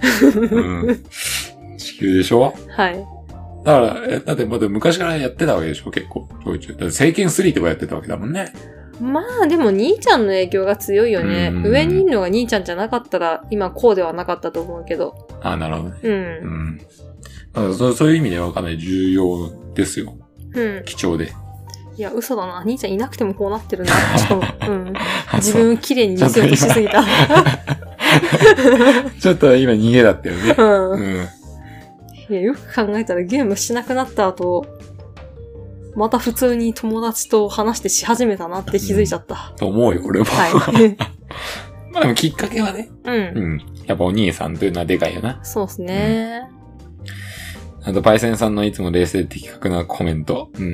S1: 地球でしょ？
S2: はい。
S1: だって昔からやってたわけでしょ、結構。だって聖剣3とかやってたわけだもんね。
S2: まあでも兄ちゃんの影響が強いよね。上にいるのが兄ちゃんじゃなかったら今こうではなかったと思うけど。
S1: あ、なるほどね。だからそういう意味ではかなり重要ですよ。貴重で。
S2: いや、嘘だな。兄ちゃんいなくてもこうなってるな。ちょっと、自分を綺麗に見せようとしすぎた。
S1: ちょっと今逃げだったよね。
S2: いや、よく考えたらゲームしなくなった後、また普通に友達と話してし始めたなって気づいちゃった。
S1: と思うよ、俺も。はい。まあでもきっかけはね。やっぱお兄さんというのはでかいよな。
S2: そうですね。
S1: あと、パイセンさんのいつも冷静的確なコメント。ど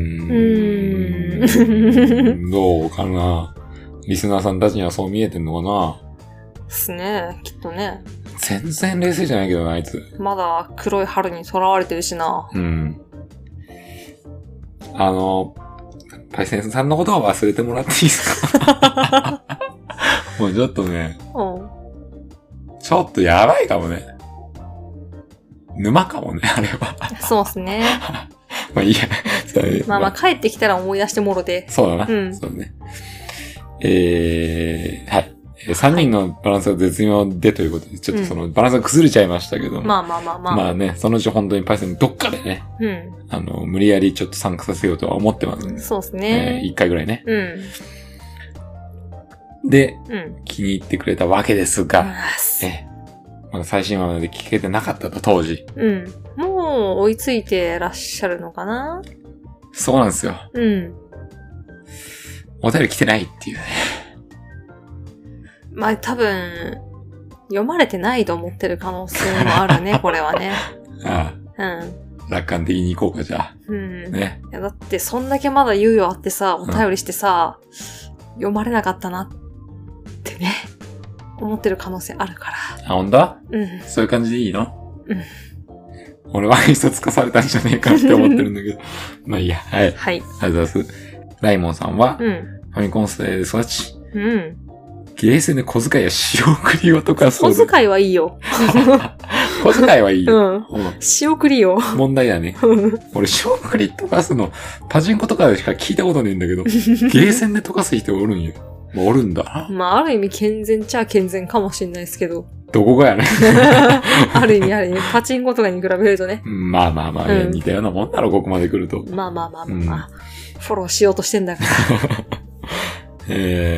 S1: うかな。リスナーさんたちにはそう見えてんのかな。
S2: ですね、きっとね。
S1: 全然冷静じゃないけどな、あいつ。
S2: まだ黒い春に囚われてるしな。
S1: パイセンさんのことは忘れてもらっていいですか？もうちょっとね。ちょっとやばいかもね。沼かもね、あれは。
S2: そうっすね。
S1: まあいいや。
S2: まあ帰ってきたら思い出してもろて。
S1: そうだな。そうね。はい。3人のバランスが絶妙でということで、ちょっとそのバランスが崩れちゃいましたけど。
S2: まあ。
S1: まあね、そのうち本当にパイセンどっかでね。無理やりちょっと参加させようとは思ってますね。
S2: そうですね。
S1: 1回ぐらいね。で、気に入ってくれたわけですが、まだ最新話まで聞けてなかったと、当時。
S2: もう追いついてらっしゃるのかな？
S1: そうなんですよ。お便り来てないっていうね。
S2: まあ多分、読まれてないと思ってる可能性もあるね、これはね。楽観的に行こうか、じゃあ。ね。いや、だってそんだけまだ猶予あってさ、お便りしてさ、読まれなかったなってね、思ってる可能性あるから。
S1: あ、ほんと？そういう感じでいいの？俺は愛想つかされたんじゃねえかって思ってるんだけど。まあいいや。はい。ありがとうございます。ライモンさんは、ファミコン世代で育ち、ゲーセンで小遣いや仕送りをとかそう。
S2: 小遣いはいいよ。
S1: 小遣いはいいよ。
S2: 仕送りよ。
S1: 問題だね。俺、仕送りとかすの、パチンコとかでしか聞いたことねえんだけど、ゲーセンで溶かす人おるんよ。おるんだ。
S2: まあ、ある意味健全っちゃ健全かもしれないですけど。
S1: どこがやね
S2: ある意味、パチンコとかに比べるとね。
S1: まあ、似たようなもんだろ、ここまで来ると。
S2: まあ。フォローしようとしてんだから。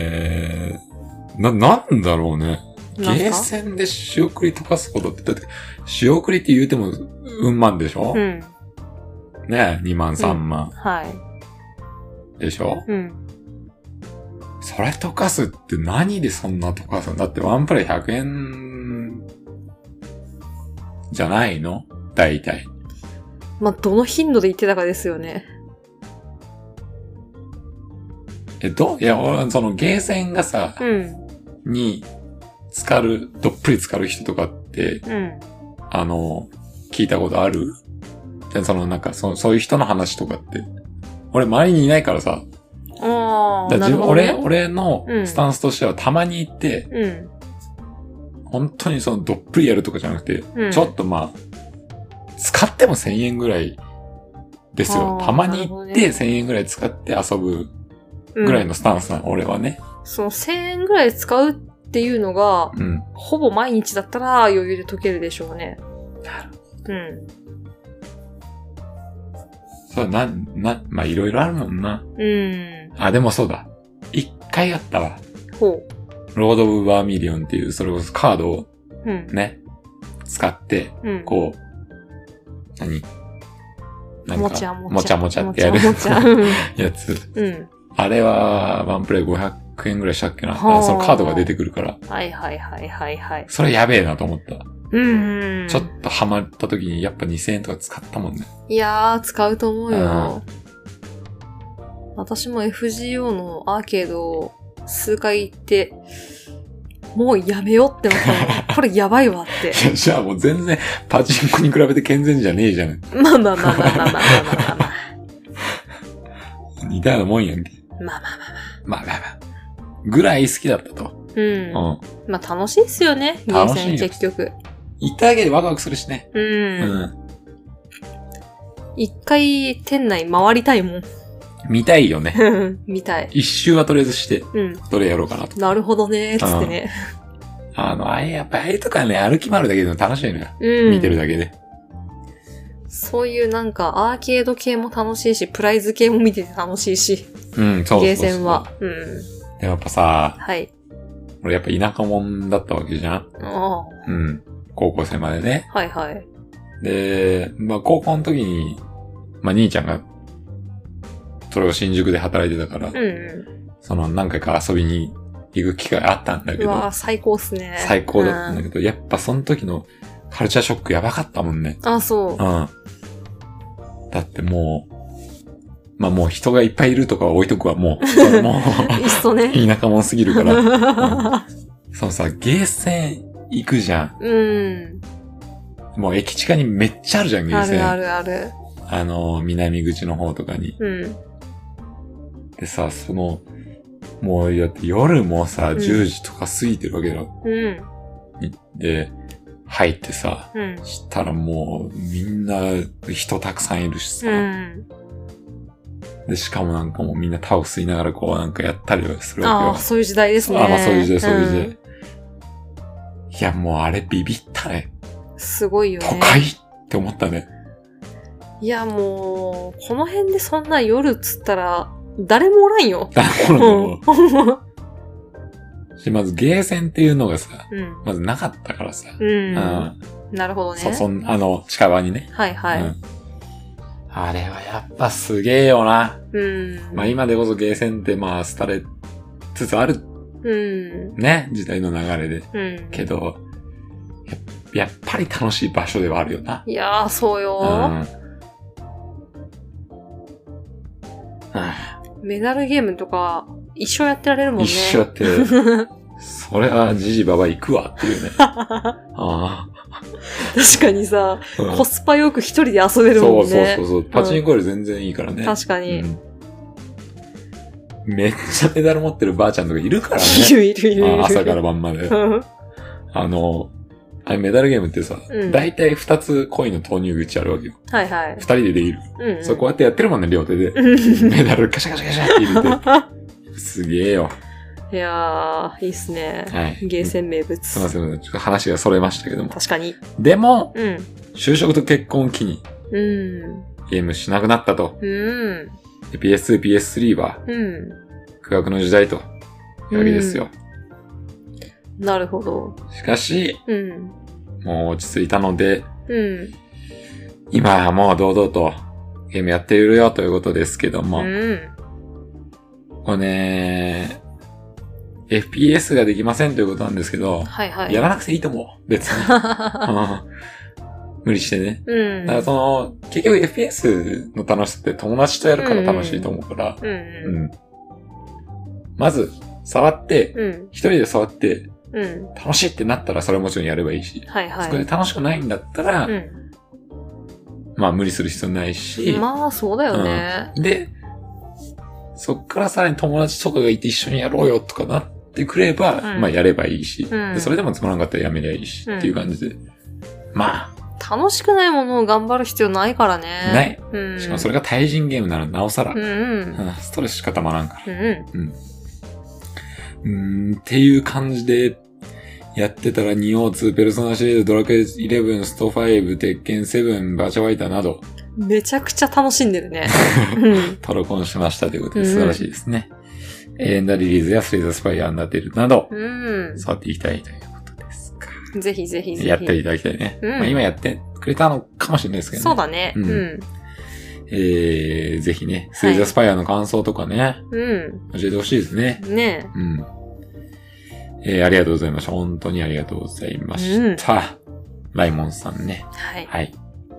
S1: なんだろうね。ゲーセンで仕送り溶かすことって、だって、仕送りって言うても、うん万でしょ？ねえ、2万3万。でしょ？それ溶かすって何でそんな溶かすんだってワンプレイ100円じゃないの？大体。
S2: まあ、どの頻度で言ってたかですよね。
S1: いや、そのゲーセンがさ、にどっぷり浸かる人とかって、聞いたことある？でそういう人の話とかって。俺周りにいないからさ。俺のスタンスとしてはたまに行って、本当にそのどっぷりやるとかじゃなくて、ちょっとまあ、使っても1000円ぐらいですよ。たまに行って1000円ぐらい使って遊ぶぐらいのスタンスなの、俺はね。
S2: その1000円ぐらい使うっっていうのが、ほぼ毎日だったら余裕で解けるでしょうね。
S1: なるほど。そう、まあ、いろいろあるもんな。でもそうだ。一回あったわ。ロード・オブ・バーミリオンっていう、それこそカードを、ね、使って、こう、
S2: もちゃ
S1: ってやるやつ。あれは、ワンプレイ500円ぐらいしたっけな。そのカードが出てくるから。それやべえなと思った。ちょっとハマった時にやっぱ2000円とか使ったもんね。
S2: いやー、使うと思うよ。私も FGO のアーケードを数回行って、もうやめよって思ったの。これやばいわって。
S1: じゃあもう全然パチンコに比べて健全じゃねえじゃん。
S2: まあ。
S1: 似たようなもんやんけ。まあ。ぐらい好きだったと。
S2: まあ楽しいっすよね。ゲーセン結局。
S1: 行っただけでワクワクするしね。
S2: 一回店内回りたいもん。
S1: 見たいよね。
S2: 見たい。
S1: 一周はとりあえずして、どれやろうかなと。
S2: なるほどね、つってね。
S1: やっぱあれとかね、歩き回るだけでも楽しいのよ。見てるだけで。
S2: そういうなんかアーケード系も楽しいし、プライズ系も見てて楽しいし。
S1: そう。ゲ
S2: ーセンは。
S1: やっぱさ、俺やっぱ田舎者だったわけじゃん。高校生までね。で、まあ高校の時に、まあ兄ちゃんが、それを新宿で働いてたから、何回か遊びに行く機会あったんだけど。
S2: うわー、最高っすね。
S1: 最高だったんだけど、やっぱその時のカルチャーショックやばかったもんね。
S2: そう。
S1: だってもう、まあもう人がいっぱいいるとかは置いとくわ、もう。もう
S2: いっそね。
S1: 田舎者すぎるから。そのさ、ゲーセン行くじゃん。もう駅近にめっちゃあるじゃん、ゲーセン。
S2: ある。
S1: 南口の方とかに。でさ、もう、だって夜もさ、10時とか過ぎてるわけだ。で、入ってさ、したらもう、みんな人たくさんいるしさ。で、しかもなんかもうみんなタオ吸いながらこうなんかやったりするわけよ。
S2: そういう時代ですね。
S1: まあそういう時代。いや、もうあれビビったね。
S2: すごいよね。
S1: 都会って思ったね。
S2: いや、もう、この辺でそんな夜っつったら、誰もおらんよ。
S1: 誰もおらんよ。まずゲーセンっていうのがさ、まずなかったからさ。
S2: なるほどね。
S1: 近場にね。あれはやっぱすげえよな。まあ今でこそゲーセンってまあ廃れつつある。ね、時代の流れで。けど、やっぱり楽しい場所ではあるよな。
S2: いやー、そうよ。メダルゲームとか、一生やってられるもんね。
S1: 一生やってる。それはジジババ行くわっていうね。確
S2: かにさ、コスパよく一人で遊べるもんね。
S1: そう。パチンコより全然いいからね。
S2: 確かに。
S1: めっちゃメダル持ってるばあちゃんとかいるからね。
S2: いる。
S1: 朝から晩まで。メダルゲームってさ、だいたい2つコインの投入口あるわけよ。2人でできる。そうこうやってやってるもんね、両手で。メダルカシャカシャカシャって入れて。すげえよ。
S2: いやー、いいっすね。ゲーセン名物。
S1: すいません、ちょっと話が揃えましたけども。
S2: 確かに。
S1: でも、就職と結婚を機に、ゲームしなくなったと。PS2、PS3 は、苦学の時代というわけですよ。
S2: なるほど。
S1: しかし、もう落ち着いたので、今はもう堂々とゲームやっているよということですけども、これね、FPS ができませんということなんですけど、やらなくていいと思う、別に。無理してね。だから結局 FPS の楽しさって友達とやるから楽しいと思うから、まず、触って、一人で触って、楽しいってなったらそれはもちろんやればいいし、そこで楽しくないんだったら、まあ無理する必要ないし、
S2: まあそうだよね。
S1: で、そっからさらに友達とかがいて一緒にやろうよとかなってくれば、まあやればいいし、で、それでもつまらなかったらやめりゃいいし、っていう感じで。まあ。
S2: 楽しくないものを頑張る必要ないからね。
S1: ない。しかもそれが対人ゲームならなおさら、ストレスしかたまらんから。 っていう感じでやってたら、ニオ2、ペルソナシリーズ、ドラクエ11、スト5、鉄拳7、バーチャファイターなど。
S2: めちゃくちゃ楽しんでるね。
S1: トロコンしましたということで素晴らしいですね。エンダリリーズやスレイザースパイアンダーテルなど、触っていきたいということですか。
S2: ぜひぜひぜひ。
S1: やっていただきたいね。今やってくれたのかもしれないですけどね。
S2: そうだね。
S1: ぜひね、スレイザースパイアの感想とかね。教えてほしいですね。
S2: ね
S1: ありがとうございました。本当にありがとうございました。ライモンさんね。はい。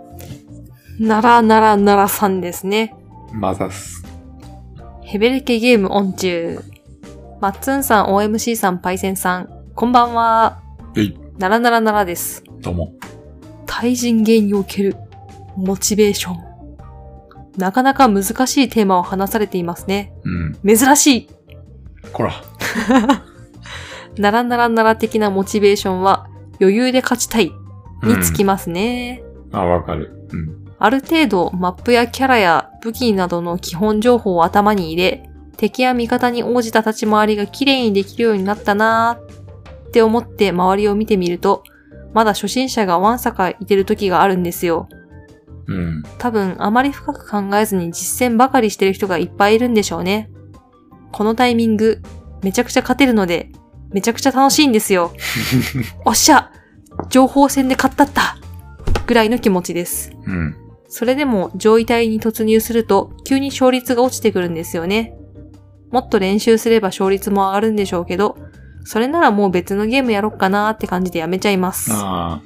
S2: ならさんですね。
S1: マザス。
S2: ヘベレケゲームオン中。マッツンさん、OMC さん、パイセンさん、こんばんは。ならです。
S1: どうも。
S2: 対人芸におけるモチベーション。なかなか難しいテーマを話されていますね。珍しい。
S1: こら。
S2: なら的なモチベーションは余裕で勝ちたいにつきますね。
S1: わかる。
S2: ある程度マップやキャラや武器などの基本情報を頭に入れ、敵や味方に応じた立ち回りが綺麗にできるようになったなーって思って周りを見てみると、まだ初心者がわんさかいてる時があるんですよ。多分あまり深く考えずに実践ばかりしてる人がいっぱいいるんでしょうね。このタイミング、めちゃくちゃ勝てるので、めちゃくちゃ楽しいんですよ。おっしゃ情報戦で勝ったったぐらいの気持ちです。それでも上位隊に突入すると急に勝率が落ちてくるんですよね。もっと練習すれば勝率も上がるんでしょうけど、それならもう別のゲームやろっかなーって感じでやめちゃいます。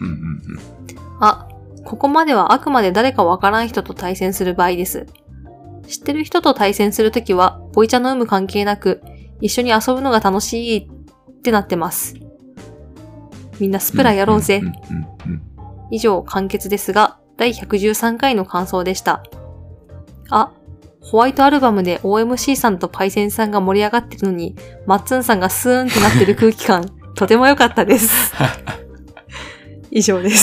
S2: ここまではあくまで誰かわからん人と対戦する場合です。知ってる人と対戦するときは、ボイチャの有無関係なく、一緒に遊ぶのが楽しいってなってます。みんなスプラやろうぜ。以上、簡潔ですが、第113回の感想でした。ホワイトアルバムで OMC さんとパイセンさんが盛り上がってるのに、マッツンさんがスーンってなってる空気感、とても良かったです。以上です。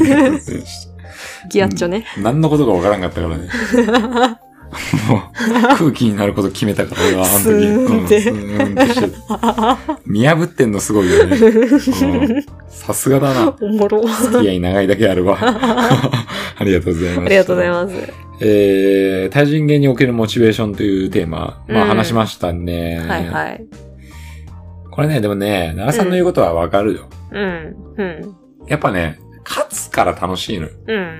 S2: ギアッチョね。
S1: 何のことかわからんかったからね。もう空気になること決めたから俺はあの時。スーンってしてた。見破ってんのすごいよね。さすがだな。
S2: おもろ。
S1: 付き合い長いだけあるわ。ありがとうございます。
S2: ありがとうございます。
S1: 対人芸におけるモチベーションというテーマ、話しましたね。これね、でもね、奈良さんの言うことはわかるよ。やっぱね、勝つから楽しいのよ。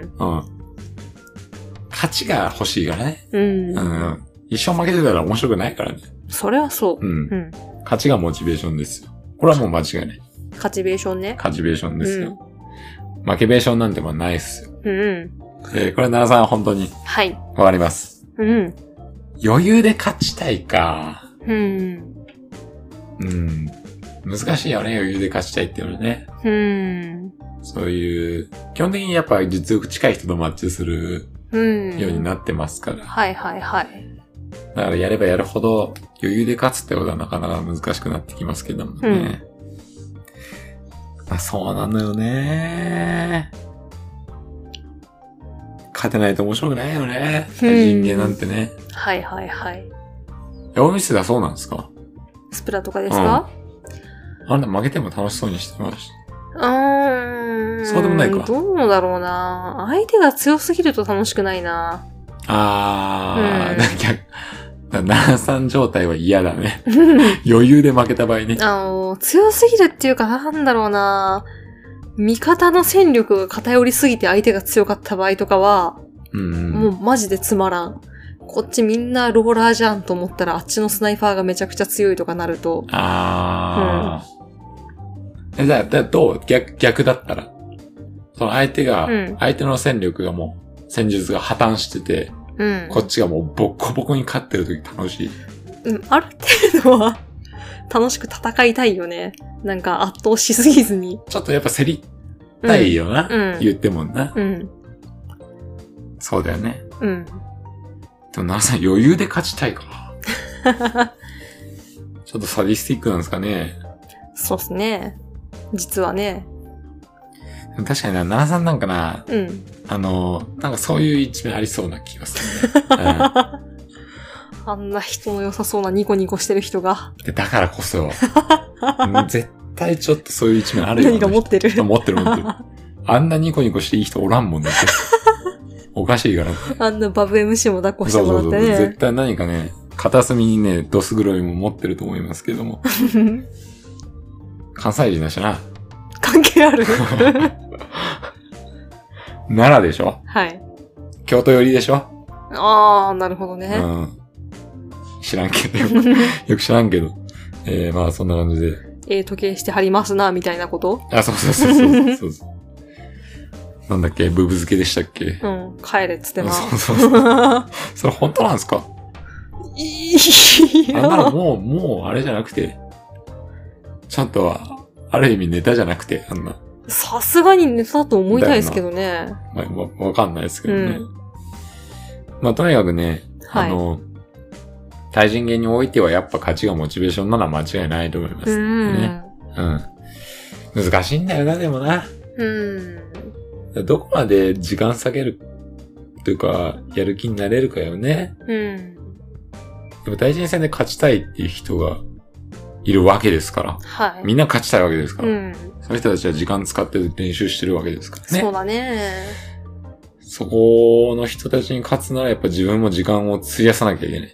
S1: 勝ちが欲しいからね。一生負けてたら面白くないからね。
S2: それはそう。
S1: 勝ちがモチベーションですよ。これはもう間違いない。
S2: 勝ちベーションね。
S1: 勝ちベーションですよ。負けベーションなんてもないっすよ。これ奈良さんは本当に。わかります。余裕で勝ちたいか。難しいよね、余裕で勝ちたいっていうのはね。そういう、基本的にやっぱ実力近い人とマッチするようになってますから。だからやればやるほど余裕で勝つってことはなかなか難しくなってきますけどもね。そうなのよね。勝てないと面白くないよね。人間なんてね。大店はそうなんですか？
S2: スプラとかですか？
S1: あんな負けても楽しそうにしてました。そうでもないか。
S2: どうだろうな。相手が強すぎると楽しくないな。
S1: 7-3状態は嫌だね。余裕で負けた場合ね。
S2: 強すぎるっていうかなんだろうな。味方の戦力が偏りすぎて相手が強かった場合とかは、もうマジでつまらん。こっちみんなローラーじゃんと思ったらあっちのスナイパーがめちゃくちゃ強いとかなると。じゃあ
S1: どう逆だったら。その相手の戦力がもう、戦術が破綻してて、こっちがもうボッコボコに勝ってる時楽しい。
S2: ある程度は楽しく戦いたいよね。なんか圧倒しすぎずに。
S1: ちょっとやっぱ競りたいよな。言ってもんな。そうだよね。でも奈良さん余裕で勝ちたいから。ちょっとサディスティックなんですかね。
S2: そうっすね。実はね。
S1: 確かに奈良さんなんかな、なんかそういう一面ありそうな気がするね。
S2: あんな人の良さそうなニコニコしてる人が。
S1: で、だからこそ、絶対ちょっとそういう一面あるよ。
S2: 何か持ってる。
S1: 持ってる。あんなニコニコしていい人おらんもんね。おかしいからね。
S2: あんなバブ MC も抱っこしてもらってね。
S1: 絶対何かね、片隅にね、ドス黒いも持ってると思いますけども。関西人だしな。
S2: 関係ある
S1: 奈良でしょ？はい。京都寄りでしょ？
S2: ああ、なるほどね。
S1: うん。知らんけど、よく知らんけど。まあそんな感じで。
S2: 時計して貼りますな、みたいなこと？
S1: あ、そう。なんだっけ、ブブ漬けでしたっけ？
S2: うん、帰れっつってな。
S1: そう。それ本当なんですか？
S2: いや。
S1: あんなのもうあれじゃなくて、ちゃんとある意味ネタじゃなくて、あんな。
S2: さすがにネタだと思いたいですけどね。
S1: まあ、わかんないですけどね。まあ、とにかくね、はい、対人芸においてはやっぱ勝ちがモチベーションなのは間違いないと思います。ね。難しいんだよな、でもな。どこまで時間下げるというか、やる気になれるかよね。でも対人戦で勝ちたいっていう人がいるわけですから。はい。みんな勝ちたいわけですから。その人たちは時間使って練習してるわけですからね。
S2: そうだね。
S1: そこの人たちに勝つならやっぱ自分も時間を費やさなきゃいけない。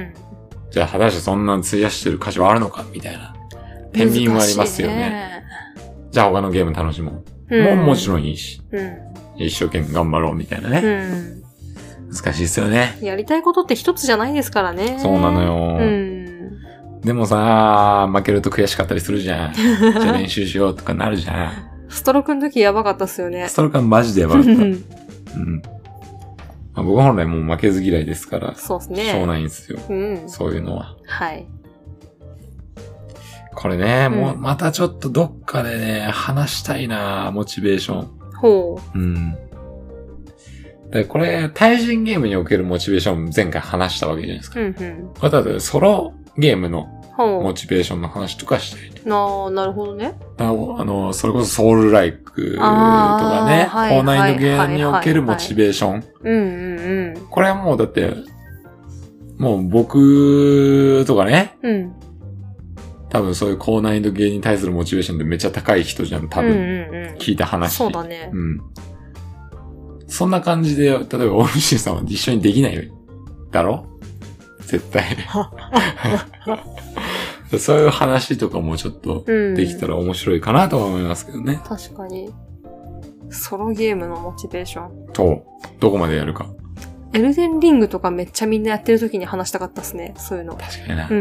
S1: じゃあ果たしてそんな費やしてる価値はあるのかみたいな。天秤はありますよね。じゃあ他のゲーム楽しもう。もちろんいいし。一生懸命頑張ろうみたいなね。難しいですよね。
S2: やりたいことって一つじゃないですからね。
S1: そうなのよ。でもさ、負けると悔しかったりするじゃん。じゃあ練習しようとかなるじゃん。
S2: ストロークの時やばかったっすよね。
S1: ストロークはマジでやばかった。まあ、僕本来もう負けず嫌いですから。
S2: そうですね。
S1: しょうがないんですよ。そういうのは。
S2: はい。
S1: これね、もうまたちょっとどっかでね、話したいな、モチベーション。
S2: ほ
S1: う。で、これ、対人ゲームにおけるモチベーション前回話したわけじゃないですか。これ例えばソロゲームのモチベーションの話とかしたい。
S2: なるほどね。
S1: それこそソウルライクとかね、フォーナイトゲームにおけるモチベーション。これはもうだって、もう僕とかね、多分そういう高難易度ゲーに対するモチベーションってめっちゃ高い人じゃん、多分。聞いた話。
S2: そうだね。
S1: そんな感じで、例えば、OMC さんは一緒にできないだろ？絶対。そういう話とかもちょっとできたら面白いかなとは思いますけどね。
S2: 確かに。ソロゲームのモチベーション。
S1: どこまでやるか。
S2: エルデンリングとかめっちゃみんなやってる時に話したかったっすね。そういうの。
S1: 確かにな。だ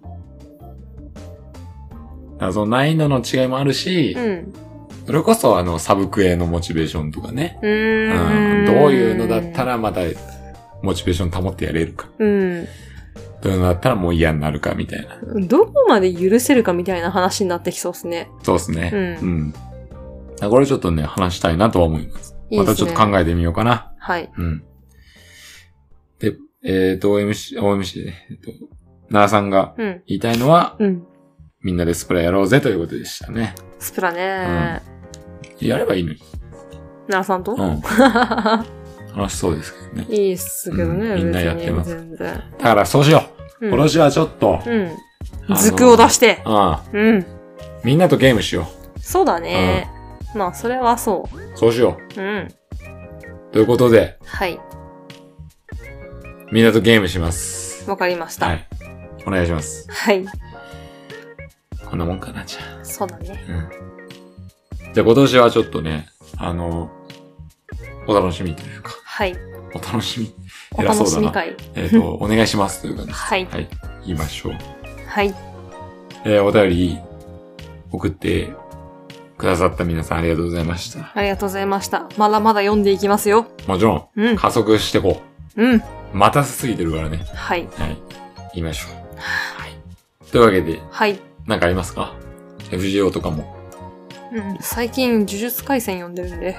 S1: からその難易度の違いもあるし、それこそサブクエのモチベーションとかね。どういうのだったらまたモチベーション保ってやれるか。どういうのだったらもう嫌になるかみたいな。
S2: どこまで許せるかみたいな話になってきそうですね。
S1: そうですね。これちょっとね、話したいなとは思います。またちょっと考えてみようかな。
S2: はい。
S1: で、OMC でね、奈良さんが言いたいのは、みんなでスプラやろうぜということでしたね。
S2: スプラね
S1: やればいいのに。
S2: 奈良さんと
S1: 楽しそうですけどね。
S2: いいっすけどね。
S1: みんなやってます。全然。だからそうしよう。今年はちょっと。
S2: 図工を出して。
S1: みんなとゲームしよ
S2: う。そうだね。まあ、それはそう。
S1: そうしよう。ということで。
S2: はい。
S1: みんなとゲームします。
S2: わかりました。はい。
S1: お願いします。
S2: はい。
S1: こんなもんかな、じゃあ。
S2: そうだね。
S1: じゃあ今年はちょっとね、お楽しみというか。
S2: はい。
S1: お楽しみ。偉そうだな。お楽しみ会。お願いしますという感じです。
S2: はい。
S1: はい。言いましょう。
S2: はい。
S1: お便り送ってくださった皆さんありがとうございました。
S2: ありがとうございました。まだまだ読んでいきますよ。
S1: もちろん。加速してこ
S2: う。
S1: 待たせすぎてるからね。
S2: はい。
S1: はい。言いましょう。はい。というわけで。
S2: はい。
S1: なんかありますか？ FGO とかも。
S2: 最近呪術廻戦読んでるんで。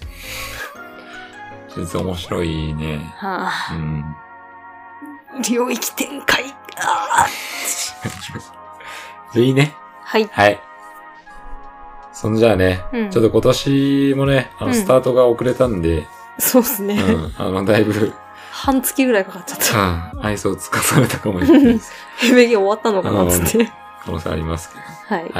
S1: 呪術面白いね。
S2: はあ。領域展開。
S1: いいね。
S2: はい。
S1: はい。そんじゃあね、ちょっと今年もね、スタートが遅れたんで。
S2: そうっすね。
S1: だいぶ、
S2: 半月ぐらいかかっちゃった。
S1: うん。愛想つかされたかもしれないです。
S2: ヘベゲ終わったのかなっつって。
S1: 可能性ありますけど。
S2: はい。
S1: はい。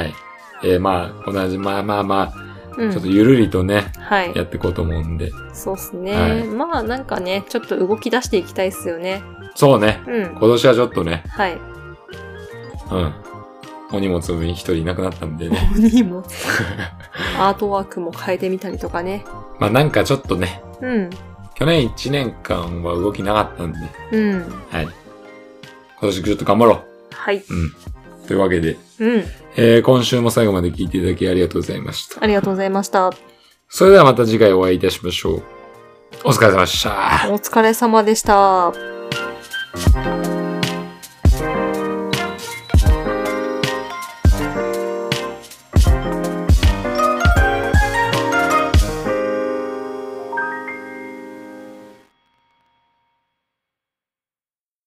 S1: まあ、同じ、まあ、ちょっとゆるりとね、
S2: はい。
S1: やっていこうと思うんで。
S2: そうっすね。まあなんかね、ちょっと動き出していきたいっすよね。
S1: そうね。
S2: うん。
S1: 今年はちょっとね。
S2: はい。
S1: うん。お荷物に一人いなくなったんでね。
S2: お荷物アートワークも変えてみたりとかね。
S1: まあなんかちょっとね。
S2: うん。
S1: 去年1年間は動きなかったんで。
S2: うん。
S1: はい。今年ちょっと頑張ろう。
S2: はい。
S1: うん。というわけで。
S2: うん。
S1: 今週も最後まで聞いていただきありがとうございました。
S2: ありがとうございました。
S1: それではまた次回お会いいたしましょう。お疲れ様でした。
S2: お疲れ様でした。